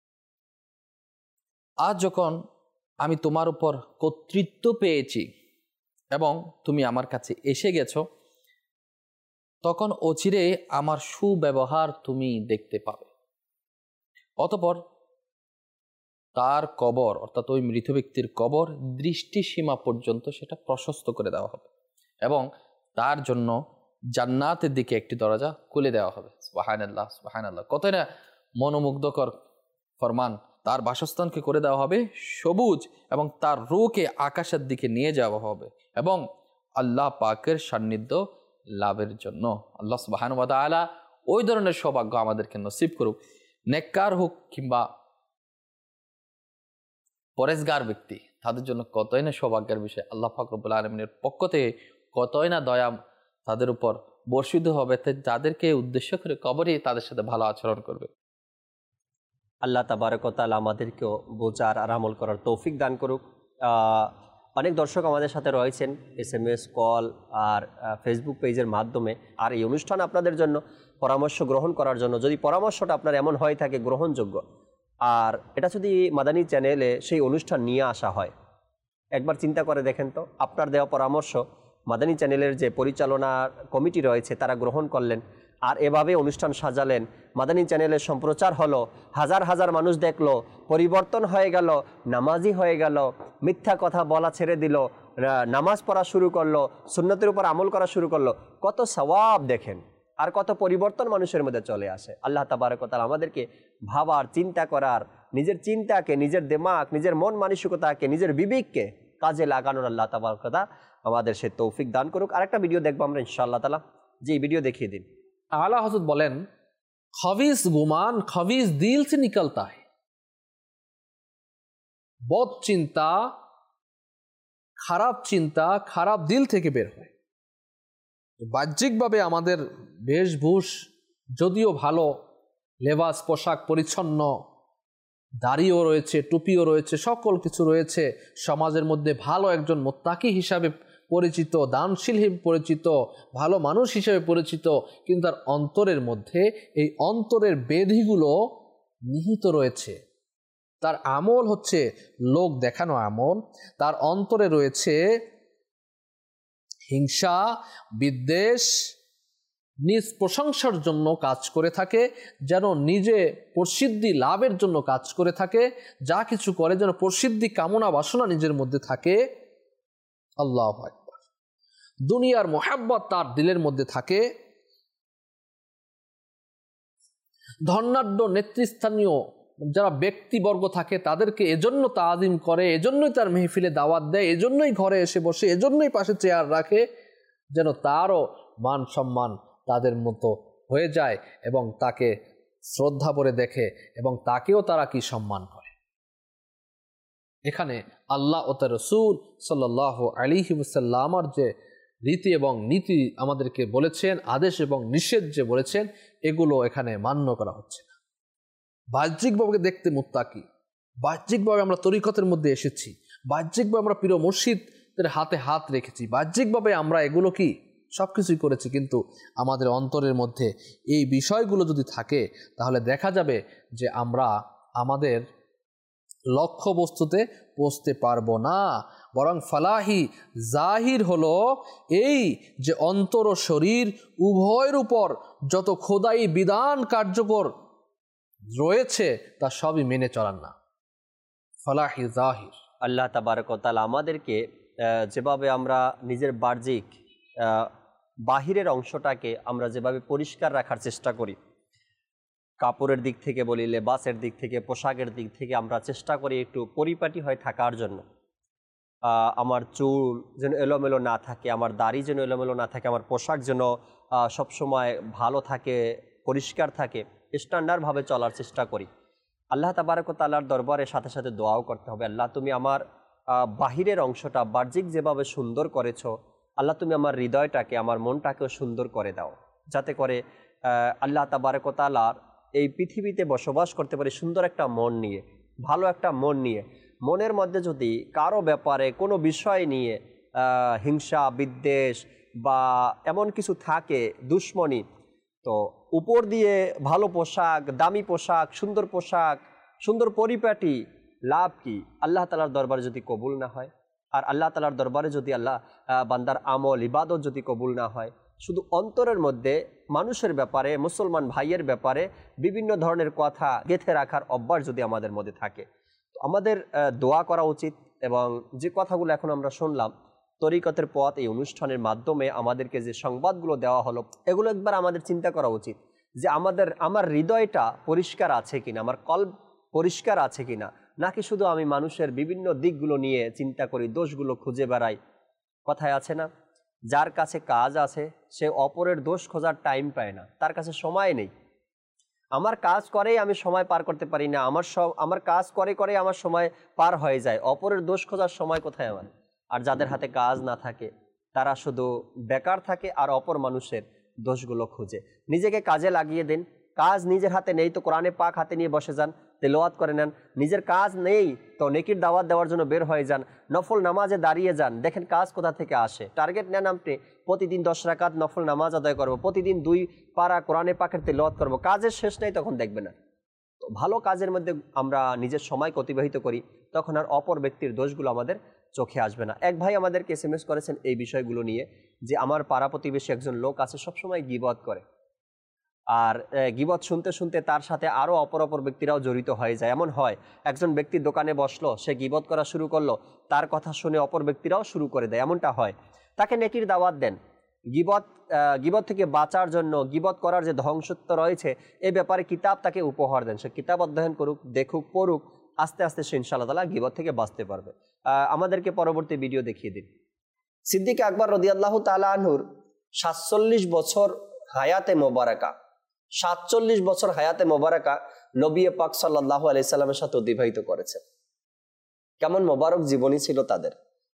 আজ যখন আমি তোমার উপর কর্তৃত্ব পেয়েছি এবং তুমি আমার কাছে এসে গেছো, তখন অচিরে আমার সুব্যবহার তুমি দেখতে পাবে। অতঃপর তার কবর, অর্থাৎ ওই মৃত ব্যক্তির কবর দৃষ্টিসীমা পর্যন্ত সেটা প্রশস্ত করে দেওয়া হবে এবং তার জন্য জান্নাতের দিকে একটি দরজা খুলে দেওয়া হবে। সুবহানাল্লাহ, সুবহানাল্লাহ, কতই না মনোমুগ্ধকর ফরমান। তার বাসস্থানকে করে দেওয়া হবে সবুজ এবং তার রূহকে আকাশের দিকে নিয়ে যাওয়া হবে এবং আল্লাহ পাকের সান্নিধ্য লাভের জন্য। আল্লাহ সুবহানাহু ওয়া তাআলা ওই ধরনের সৌভাগ্য আমাদেরকে নসিব করুক। নেককার হোক কিংবা পরেজগার ব্যক্তি, তাদের জন্য কতই না সৌভাগ্যের বিষয়। আল্লাহ পাক রব্বুল আলামিনের পক্ষ থেকে কতই না দয়া তাদের উপর বর্ষিত হবে, যাদেরকে উদ্দেশ্য করে কবরে তাদের সাথে ভালো আচরণ করবে। আল্লাহ তাবারক ওয়া তাআলা আমাদেরকেও বোঝার আর আমল করার তৌফিক দান করুক। অনেক দর্শক আমাদের সাথে রয়েছেন SMS, কল আর ফেসবুক পেজের মাধ্যমে। আর এই অনুষ্ঠান আপনাদের জন্য পরামর্শ গ্রহণ করার জন্য, যদি পরামর্শটা আপনার এমন হয়ে থাকে গ্রহণযোগ্য, আর এটা যদি মাদানী চ্যানেলে সেই অনুষ্ঠান নিয়ে আসা হয়, একবার চিন্তা করে দেখেন তো, আপনার দেওয়া পরামর্শ মাদানী চ্যানেলের যে পরিচালনা কমিটি রয়েছে তারা গ্রহণ করলেন, আর এভাবে অনুষ্ঠান সাজালেন, মাদানী চ্যানেলের সম্প্রচার হলো, হাজার হাজার মানুষ দেখলো, পরিবর্তন হয়ে গেল, নামাজি হয়ে গেল, মিথ্যা কথা বলা ছেড়ে দিল, নামাজ পড়া শুরু করলো, সুন্নতের উপর আমল করা শুরু করলো, কত সওয়াব দেখেন, আর কত পরিবর্তন মানুষের মধ্যে চলে আসে। আল্লাহ তাবারক ওয়া তাআলা আমাদেরকে ভাবার, চিন্তা করার, নিজের চিন্তাকে, নিজের দিমাগ, নিজের মন মানসিকতাকে, নিজের বিবেককে কাজে লাগানোর আল্লাহ তাবারক ওয়া তাআলা আমাদের সে তৌফিক দান করুক। আরেকটা ভিডিও দেখবো আমরা ইনশাআল্লাহ তাআলা। যে ভিডিও দেখিয়ে দিন। आला हज़रत बोलें खबीस गुमान खबीस दिल से निकलता है। बहुत चिंता खाराब दिल থেকে বের হয়। বাহ্যিকভাবে আমাদের বেশভূষ যদিও ভালো, লেবাস পোশাক পরিচ্ছন্ন, দাড়িও রয়েছে, টুপিও রয়েছে, সকল কিছু রয়েছে, সমাজের মধ্যে ভালো একজন মুত্তাকি হিসাবে পরিচিত, দানশীল হিসেবে পরিচিত, ভালো মানুষ হিসেবে পরিচিত, কিন্তু তার অন্তরের মধ্যে এই অন্তরের বেধিগুলো নিহিত রয়েছে। তার আমল হচ্ছে লোক দেখানো আমল, তার অন্তরে রয়েছে হিংসা, বিদ্বেষ, নিজ প্রশংসার জন্য কাজ করে থাকে, যেন নিজে প্রসিদ্ধি লাভের জন্য কাজ করে থাকে, যা কিছু করে যেন প্রসিদ্ধি কামনা বাসনা নিজের মধ্যে থাকে। আল্লাহু আকবার। দুনিয়ার মোহাব্বত তার দিলের মধ্যে থাকে। ধনাঢ্য নেতৃস্থানীয় যারা ব্যক্তিবর্গ থাকে তাদেরকে এজন্য তাজিম করে, এজন্যই তার মেহফিলে দাওয়াত দেয়, এজন্যই ঘরে এসে বসে, এজন্যই পাশে চেয়ার রাখে, যেন তারও মান সম্মান তাদের মতো হয়ে যায় এবং তাকে শ্রদ্ধা করে দেখে এবং তাকেও তারা কি সম্মান করে। এখানে আল্লাহ ও তার রাসূল সাল্লাল্লাহু আলাইহি ওয়াসাল্লামের যে রীতি এবং নীতি আমাদেরকে বলেছেন, আদেশ এবং নিষেধ যে বলেছেন, এগুলো এখানে মান্য করা হচ্ছে না। বাহ্যিকভাবে দেখতে মুত্তাকি, বাহ্যিকভাবে আমরা তরিকতের মধ্যে এসেছি, বাহ্যিকভাবে আমরা প্রিয় মুর্শিদের হাতে হাত রেখেছি, বাহ্যিকভাবে আমরা এগুলো কি সব কিছুই করেছি, কিন্তু আমাদের অন্তরের মধ্যে এই বিষয়গুলো যদি থাকে তাহলে দেখা যাবে যে আমরা আমাদের লক্ষ্য বস্তুতে পৌঁছতে পারবো না। বরং ফালাহি জাহির হলো এই যে অন্তর ও শরীর উভয়ের উপর যত খোদাই বিধান কার্যকর রয়েছে তা সবই মেনে চলার না। ফালাহি জাহির। আল্লাহ তাবারক ওয়া তাআলা আমাদেরকে যেভাবে আমরা নিজের বাহ্যিক বাহিরের অংশটাকে আমরা যেভাবে পরিষ্কার রাখার চেষ্টা করি, কাপড়ের দিক থেকে বলি, লেবাসের দিক থেকে, পোশাকের দিক থেকে আমরা চেষ্টা করি একটু পরিপাটি হয়ে থাকার জন্য। আমার চুল যেন এলোমেলো না থাকে, আমার দাড়ি যেন এলোমেলো না থাকে, আমার পোশাক যেন সবসময় ভালো থাকে, পরিষ্কার থাকে, স্ট্যান্ডার্ডভাবে চলার চেষ্টা করি। আল্লাহ তাবারক ওয়া তাআলার দরবারে সাথে সাথে দোয়াও করতে হবে, আল্লাহ তুমি আমার বাহিরের অংশটা বাহ্যিক যেভাবে সুন্দর করেছো, আল্লাহ তুমি আমার হৃদয়টাকে, আমার মনটাকেও সুন্দর করে দাও, যাতে করে আল্লাহ তাবারক ওয়া তাআলার এই পৃথিবীতে বসবাস করতে পারি সুন্দর একটা মন নিয়ে, ভালো একটা মন নিয়ে। মনের মধ্যে যদি কারো ব্যাপারে কোনো বিষয় নিয়ে হিংসা, বিদ্বেষ বা এমন কিছু থাকে, দুশ্মনী, তো উপর দিয়ে ভালো পোশাক, দামি পোশাক, সুন্দর পরিপাটি, লাভ কি? আল্লাহ তাআলার দরবারে যদি কবুল না হয়, আর আল্লাহ তাআলার দরবারে যদি আল্লাহ বান্দার আমল ইবাদত যদি কবুল না হয়, শুধু অন্তরের মধ্যে মানুষের ব্যাপারে, মুসলমান ভাইয়ের ব্যাপারে বিভিন্ন ধরনের কথা গেঁথে রাখার অভ্যাস যদি আমাদের মধ্যে থাকে, তো আমাদের দোয়া করা উচিত। এবং যে কথাগুলো এখন আমরা শুনলাম তরিকতের পথ এই অনুষ্ঠানের মাধ্যমে আমাদেরকে যে সংবাদগুলো দেওয়া হলো, এগুলো একবার আমাদের চিন্তা করা উচিত যে আমার হৃদয়টা পরিষ্কার আছে কিনা, আমার কল্ব পরিষ্কার আছে কিনা, নাকি শুধু আমি মানুষের বিভিন্ন দিকগুলো নিয়ে চিন্তা করি, দোষগুলো খুঁজে বেড়াই। কথায় আছে না, যার কাছে কাজ আছে সে অপরের দোষ খোঁজার টাইম পায় না, তার কাছে সময় নেই। আমার কাজ করেই আমি সময় পার করতে পারি না, আমার কাজ করে আমার সময় পার হয়ে যায়, অপরের দোষ খোঁজার সময় কোথায় আমার? আর যাদের হাতে কাজ না থাকে তারা শুধু বেকার থাকে আর অপর মানুষের দোষগুলো খুঁজে। নিজেকে কাজে লাগিয়ে দিন, কাজ নিজের হাতে নেই তো কোরআনে পাক হাতে নিয়ে বসে যান, তেলাওয়াত করে নেন। নিজের কাজ নেই তো নেকির দাওয়াত দেওয়ার জন্য বের হয়ে যান, নফল নামাজে দাঁড়িয়ে যান, দেখেন কাজ কোথা থেকে আসে। টার্গেট নেন আপনি প্রতিদিন 10 রাকাত নফল নামাজ আদায় করবো, প্রতিদিন 2 পারা কোরআনে পাকের তেলাওয়াত করবো, কাজের শেষ নেই, তখন দেখবে না। তো ভালো কাজের মধ্যে আমরা নিজের সময় অতিবাহিত করি, তখন আর অপর ব্যক্তির দোষগুলো আমাদের চোখে আসবে না। এক ভাই আমাদেরকে SMS করেছেন এই বিষয়গুলো নিয়ে, যে আমার পাড়া প্রতিবেশী একজন লোক আছে সবসময় গীবত করে, আর গীবত শুনতে শুনতে তার সাথে আরও অপর ব্যক্তিরাও জড়িত হয়ে যায়। এমন হয় একজন ব্যক্তি দোকানে বসলো, সে গীবত করা শুরু করলো, তার কথা শুনে অপর ব্যক্তিরাও শুরু করে দেয়, এমনটা হয়। তাকে নেকির দাওয়াত দেন, গীবত থেকে বাঁচার জন্য, গীবত করার যে ধ্বংসত্ব রয়েছে এ ব্যাপারে কিতাব তাকে উপহার দেন, সে কিতাব অধ্যয়ন করুক, দেখুক, পড়ুক, আস্তে আস্তে সে ইনশাআল্লাহ তাআলা গীবত থেকে বাঁচতে পারবে। আমাদেরকে পরবর্তী ভিডিও দেখিয়ে দিন। সিদ্দিক আকবর রাদিয়াল্লাহু তাআলা আনহুর 47 বছর হায়াতে মোবারকা, 47 বছর হায়াতে মোবারকা নবী পাক সাল্লাল্লাহু আলাইহি সাল্লামের সাথে অতিবাহিত করেছেন। কেমন মোবারক জীবনী ছিল তাদের।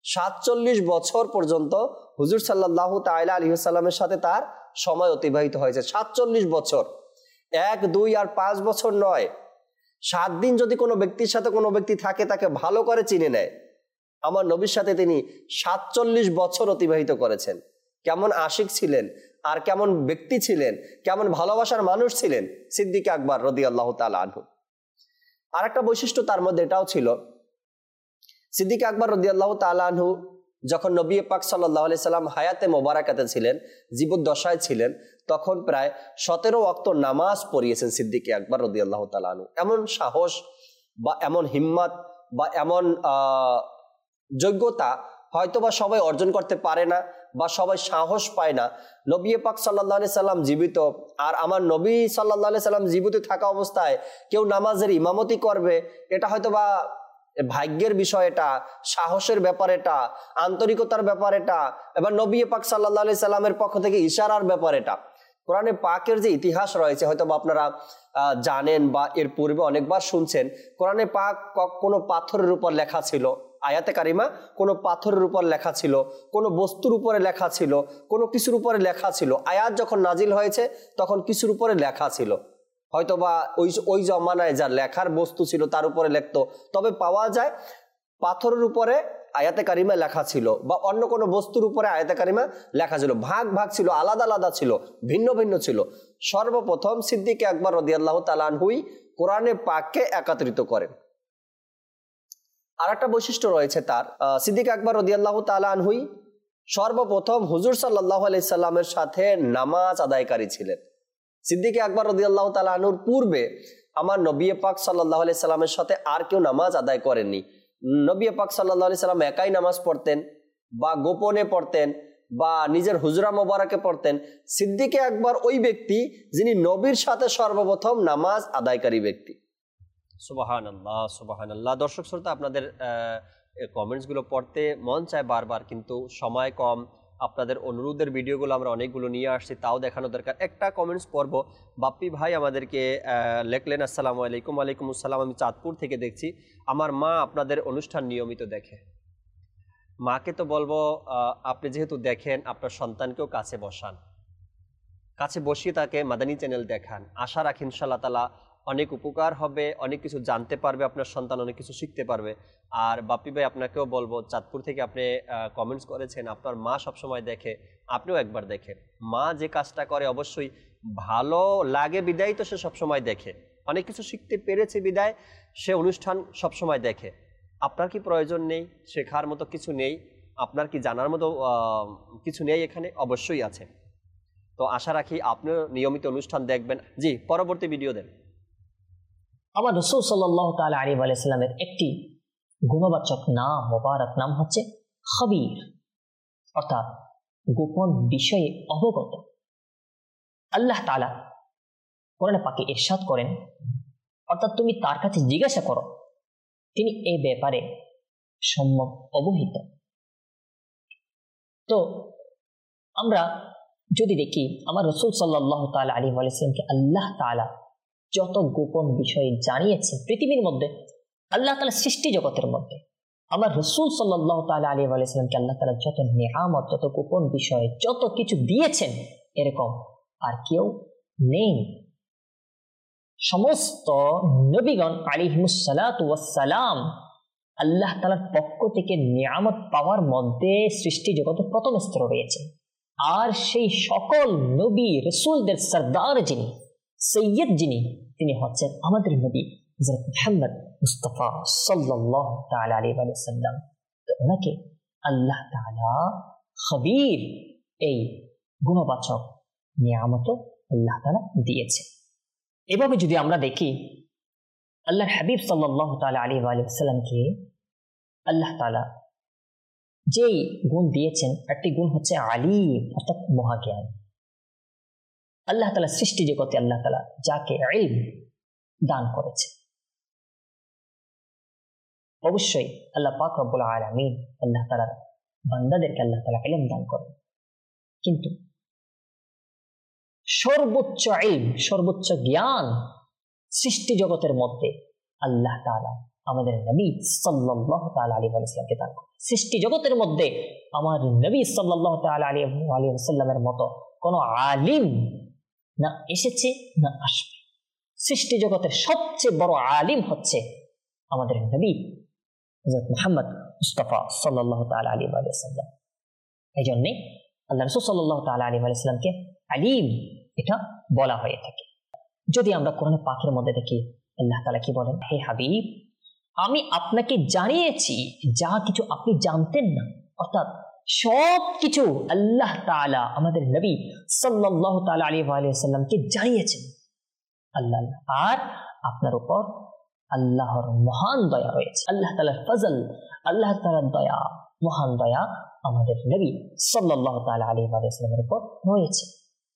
47 বছর পর্যন্ত হুজুর সাল্লাল্লাহু তাআলা আলাইহি ওয়াসাল্লামের সাথে তার সময় অতিবাহিত হয়েছে। 47 বছর, 1, 2 আর 5 বছর নয়। 7 দিন যদি কোনো ব্যক্তির সাথে কোনো ব্যক্তি থাকে, তাকে ভালো করে চিনে নেয়। আমার নবীর সাথে তিনি 47 বছর অতিবাহিত করেছেন। কেমন আশিক ছিলেন, আর কেমন ব্যক্তি ছিলেন, কেমন ভালোবাসার মানুষ ছিলেন সিদ্দিক আকবর রাদিয়াল্লাহু তাআলা আনহু। আর একটা বৈশিষ্ট্য তার মধ্যে এটাও ছিল, সিদ্দিক আকবর রাদিয়াল্লাহু তাআলা আনহু যখন নবী পাক সাল্লাল্লাহু আলাইহি সাল্লাম হায়াতে মোবারাকাতে ছিলেন, জীবদ্দশায় ছিলেন, তখন প্রায় 17 ওয়াক্ত নামাজ পড়িয়েছেন সিদ্দিক আকবর রাদিয়াল্লাহু তাআলা আনহু। এমন সাহস বা এমন হিম্মত বা এমন যোগ্যতা হয়তোবা সবাই অর্জন করতে পারে না, বা সবাই সাহস পায় না। নবী পাক সাল্লাল্লাহু আলাইহি সাল্লাম জীবিত, আর আমার নবী সাল্লাল্লাহু আলাইহি সাল্লাম জীবিত থাকা অবস্থায় কেউ নামাজের ইমামতি করবে, এটা হয়তোবা ভাগ্যের বিষয়, এটা সাহসের ব্যাপার, এটা আন্তরিকতার ব্যাপার, এটা এবার নবী পাক সাল্লাল্লাহু আলাইহি সাল্লামের পক্ষ থেকে ইশারার ব্যাপার। এটা কোরআনে পাকের যে ইতিহাস রয়েছে, হয়তো আপনারা জানেন বা এর পূর্বে অনেকবার শুনছেন। কোরআনে পাক কোনো পাথরের উপর লেখা ছিল, আয়াতে কারিমা কোনো পাথরের উপর লেখা ছিল, কোনো বস্তুর উপরে লেখা ছিল, কোনো কিছুর উপরে লেখা ছিল। আয়াত যখন নাজিল হয়েছে তখন কিছুর উপরে লেখা ছিল, হয়তোবা ওই জমানায় যা লেখার বস্তু ছিল তার উপরে লিখতো। তবে পাওয়া যায় পাথরের উপরে আয়াতে কারিমা লেখা ছিল, বা অন্য কোনো বস্তুর উপরে আয়াতে কারিমা লেখা ছিল। ভাগ ভাগ ছিল, আলাদা আলাদা ছিল, ভিন্ন ভিন্ন ছিল। সর্বপ্রথম সিদ্দিক আকবর রাদিয়াল্লাহু তাআলা আনহুই কোরআনে পাককে একত্রিত করেন। আর একটা বৈশিষ্ট্য রয়েছে তার, সিদ্দিক আকবর রাদিয়াল্লাহু তাআলা আনহুই সর্বপ্রথম হুজুর সাল্লাল্লাহু আলাইহি সাল্লামের সাথে নামাজ আদায়কারী ছিলেন। সিদ্দিক আকবর রাদিয়াল্লাহু তাআলা আনহুর পূর্বে আমার নবী পাক সাল্লাল্লাহু আলাইহি সাল্লামের সাথে আর কেউ নামাজ আদায় করেননি। নবী পাক সাল্লাল্লাহু আলাইহি সাল্লাম একাই নামাজ পড়তেন, বা গোপনে পড়তেন, বা নিজের হুজরা মোবারকে পড়তেন। সিদ্দিক আকবর ওই ব্যক্তি যিনি নবীর সাথে সর্বপ্রথম নামাজ আদায়কারী ব্যক্তি। সুবহানাল্লাহ, সুবহানাল্লাহ। দর্শক শ্রোতা, আপনাদের কমেন্টসগুলো পড়তে মন চায় বারবার, কিন্তু সময় কম। আপনাদের অনুরোধের ভিডিওগুলো আমরা অনেকগুলো নিয়ে আসছি, তাও দেখানো দরকার। একটা কমেন্টস পড়ব। বাপ্পি ভাই আমাদেরকে লেখলেন, আসসালামু আলাইকুম। ওয়ালাইকুম আসসালাম। আমি চাঁদপুর থেকে দেখছি, আমার মা আপনাদের অনুষ্ঠান নিয়মিত দেখে। মাকে তো বলবো, আপনি যেহেতু দেখেন, আপনার সন্তানকেও কাছে বসান, কাছে বসিয়ে তাকে মাদানী চ্যানেল দেখান। আশা রাখি ইনশাআল্লাহ তাআলা অনেক উপকার হবে, অনেক কিছু জানতে পারবে আপনার সন্তান, অনেক কিছু শিখতে পারবে। আর বাপ্পি ভাই আপনাকেও বলবো, চাঁদপুর থেকে আপনি কমেন্টস করেছেন, আপনার মা সবসময় দেখে, আপনিও একবার দেখেন। মা যে কাজটা করে অবশ্যই ভালো লাগে বিদায় তো সে সবসময় দেখে, অনেক কিছু শিখতে পেরেছে বিদায় সে অনুষ্ঠান সবসময় দেখে। আপনার কি প্রয়োজন নেই, শেখার মতো কিছু নেই, আপনার কি জানার মতো কিছু নেই? এখানে অবশ্যই আছে। তো আশা রাখি আপনিও নিয়মিত অনুষ্ঠান দেখবেন। জি, পরবর্তী ভিডিও দেন। আমার রাসূল সাল্লাল্লাহু তাআলা আলাইহি ওয়া সাল্লামের একটি গুণবাচক নাম, মোবারক নাম হচ্ছে খবীর, অর্থাৎ গোপন বিষয়ে অবগত। আল্লাহ তাআলা কোরআনে পাকে ইরশাদ করেন, অর্থাৎ তুমি তার কাছে জিজ্ঞাসা করো, তিনি এই ব্যাপারে সম্যক অবহিত। তো আমরা যদি দেখি, আমার রাসূল সাল্লাল্লাহু তাআলা আলাইহি ওয়া সাল্লামকে আল্লাহ তাআলা যত গোপন বিষয় জানিয়েছেন পৃথিবীর মধ্যে, আল্লাহ তাআলা সৃষ্টি জগতের মধ্যে, আমার রাসূল সাল্লাল্লাহু তাআলা আলাইহি ওয়া সাল্লামকে আল্লাহ তাআলা যত নিয়ামত, যত গোপন বিষয়, যত কিছু দিয়েছেন, এরকম আর কেউ নেই। সমস্ত নবীগণ আলাইহিমুস সালাতু ওয়াস সালাম আল্লাহ তাআলার পক্ষ থেকে নিয়ামত পাওয়ার মধ্যে সৃষ্টি জগতের প্রথম স্তর রয়েছে। আর সেই সকল নবী রাসূলদের সরদার যিনি, সৈয়দ যিনি, তিনি হচ্ছেন আমাদের নবী হযরত মুহাম্মদ মুস্তাফা সাল্লাল্লাহু তাআলা আলাইহি ওয়া সাল্লাম। তো ওনাকে আল্লাহ তাআলা খবীর এই গুণবাচক নিয়ামত আল্লাহ তাআলা দিয়েছে। এভাবে যদি আমরা দেখি, আল্লাহর হাবিব সাল্লাল্লাহু তাআলা আলাইহি ওয়া সাল্লামকে আল্লাহ তাআলা যেই গুণ দিয়েছেন, একটি গুণ হচ্ছে আলিম, অর্থাৎ মহাজ্ঞান। আল্লাহ তাআলা সৃষ্টি জগতে আল্লাহ তাআলা যাকে ইলম দান করেছে, অবশ্যই আল্লাহ পাক রব্বুল আলামিন আল্লাহ তাআলা বান্দাদেরকে আল্লাহ তাআলা ইলম দান করেন, কিন্তু সর্বোচ্চ ইলম, সর্বোচ্চ জ্ঞান সৃষ্টি জগতের মধ্যে আল্লাহ তাআলা আমাদের নবী সাল্লাল্লাহু তাআলা আলাইহি ওয়াসাল্লামকে দান করে। সৃষ্টি জগতের মধ্যে আমার নবী সাল্লাল্লাহু তাআলা আলাইহি ওয়াসাল্লামের মতো কোনো আলিম না এসেছে না আসবে। সৃষ্টি জগতের সবচেয়ে বড় আলিম হচ্ছে আমাদের নবী হযরত মুহাম্মদ মুস্তাফা সাল্লাল্লাহু তাআলা আলাইহি ওয়াসাল্লাম। এই জন্যে আল্লাহ রাসূল সাল্লাল্লাহু তাআলা আলাইহি ওয়াসাল্লামকে আলিম এটা বলা হয়ে থাকে। যদি আমরা কোরআন পাকের মধ্যে দেখি আল্লাহ তাআলা কি বলেন, হে হাবিব, আমি আপনাকে জানিয়েছি যা কিছু আপনি জানতেন না। অর্থাৎ সব কিছু আল্লাহ তাআলা আমাদের নবী সাল্লাল্লাহু তাআলা আলাইহি ওয়াসাল্লামকে জানিয়েছেন। আল্লাহ আর আপনার উপর আল্লাহর মহান দয়া রয়েছে, আল্লাহ তাআলার ফজল, আল্লাহ তাআলার দয়া, মহান দয়া আমাদের নবী সাল্লাল্লাহু তাআলা আলাইহি ওয়াসাল্লামের উপর রয়েছে।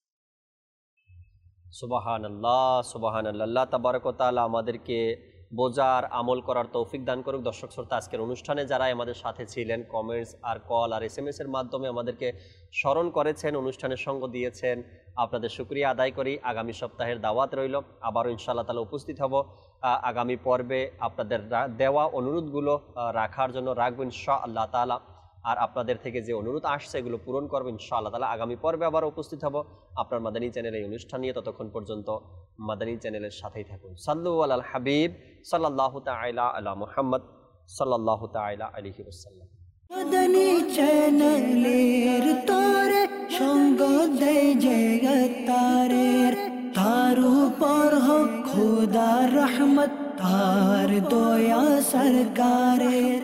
সুবহানাল্লাহ, সুবহানাল্লাহ। আল্লাহ তাবারক ওয়া তাআলা আমাদেরকে বোঝার, আমল করার তৌফিক দান করুক। দর্শক শ্রোতা, আজকের অনুষ্ঠানে যারা আমাদের সাথে ছিলেন, কমেন্টস আর কল আর SMS এর মাধ্যমে আমাদেরকে স্মরণ করেছেন, অনুষ্ঠানের সঙ্গ দিয়েছেন, আপনাদের শুকরিয়া আদায় করি। আগামী সপ্তাহের দাওয়াত রইল, আবারও ইনশাআল্লাহ তাআলা উপস্থিত হব। আগামী পর্বে আপনাদের দেওয়া অনুরোধগুলো রাখার জন্য রাখবো ইনশাআল্লাহ তাআলা। আর আপনাদের থেকে যে অনুরোধ আসছে এগুলো পূরণ করবো ইনশাআল্লাহ তাআলা। আগামী পর্বে আবার উপস্থিত হব আপনার মাদানী চ্যানেলে এই অনুষ্ঠান নিয়ে। ততক্ষণ পর্যন্ত মাদানী চ্যানেলের সাথেই থাকুন। সাল্লু আলাল হাবিব সাল্লাল্লাহু তাআলা আলা মুহাম্মদ সাল্লাল্লাহু তাআলা আলাইহি ওয়াসাল্লাম। মাদানী চ্যানেলের তোরে সঙ্গ দেয় জগতারের, তার উপর হোক খোদার রহমত, তার দয়া সরকারের।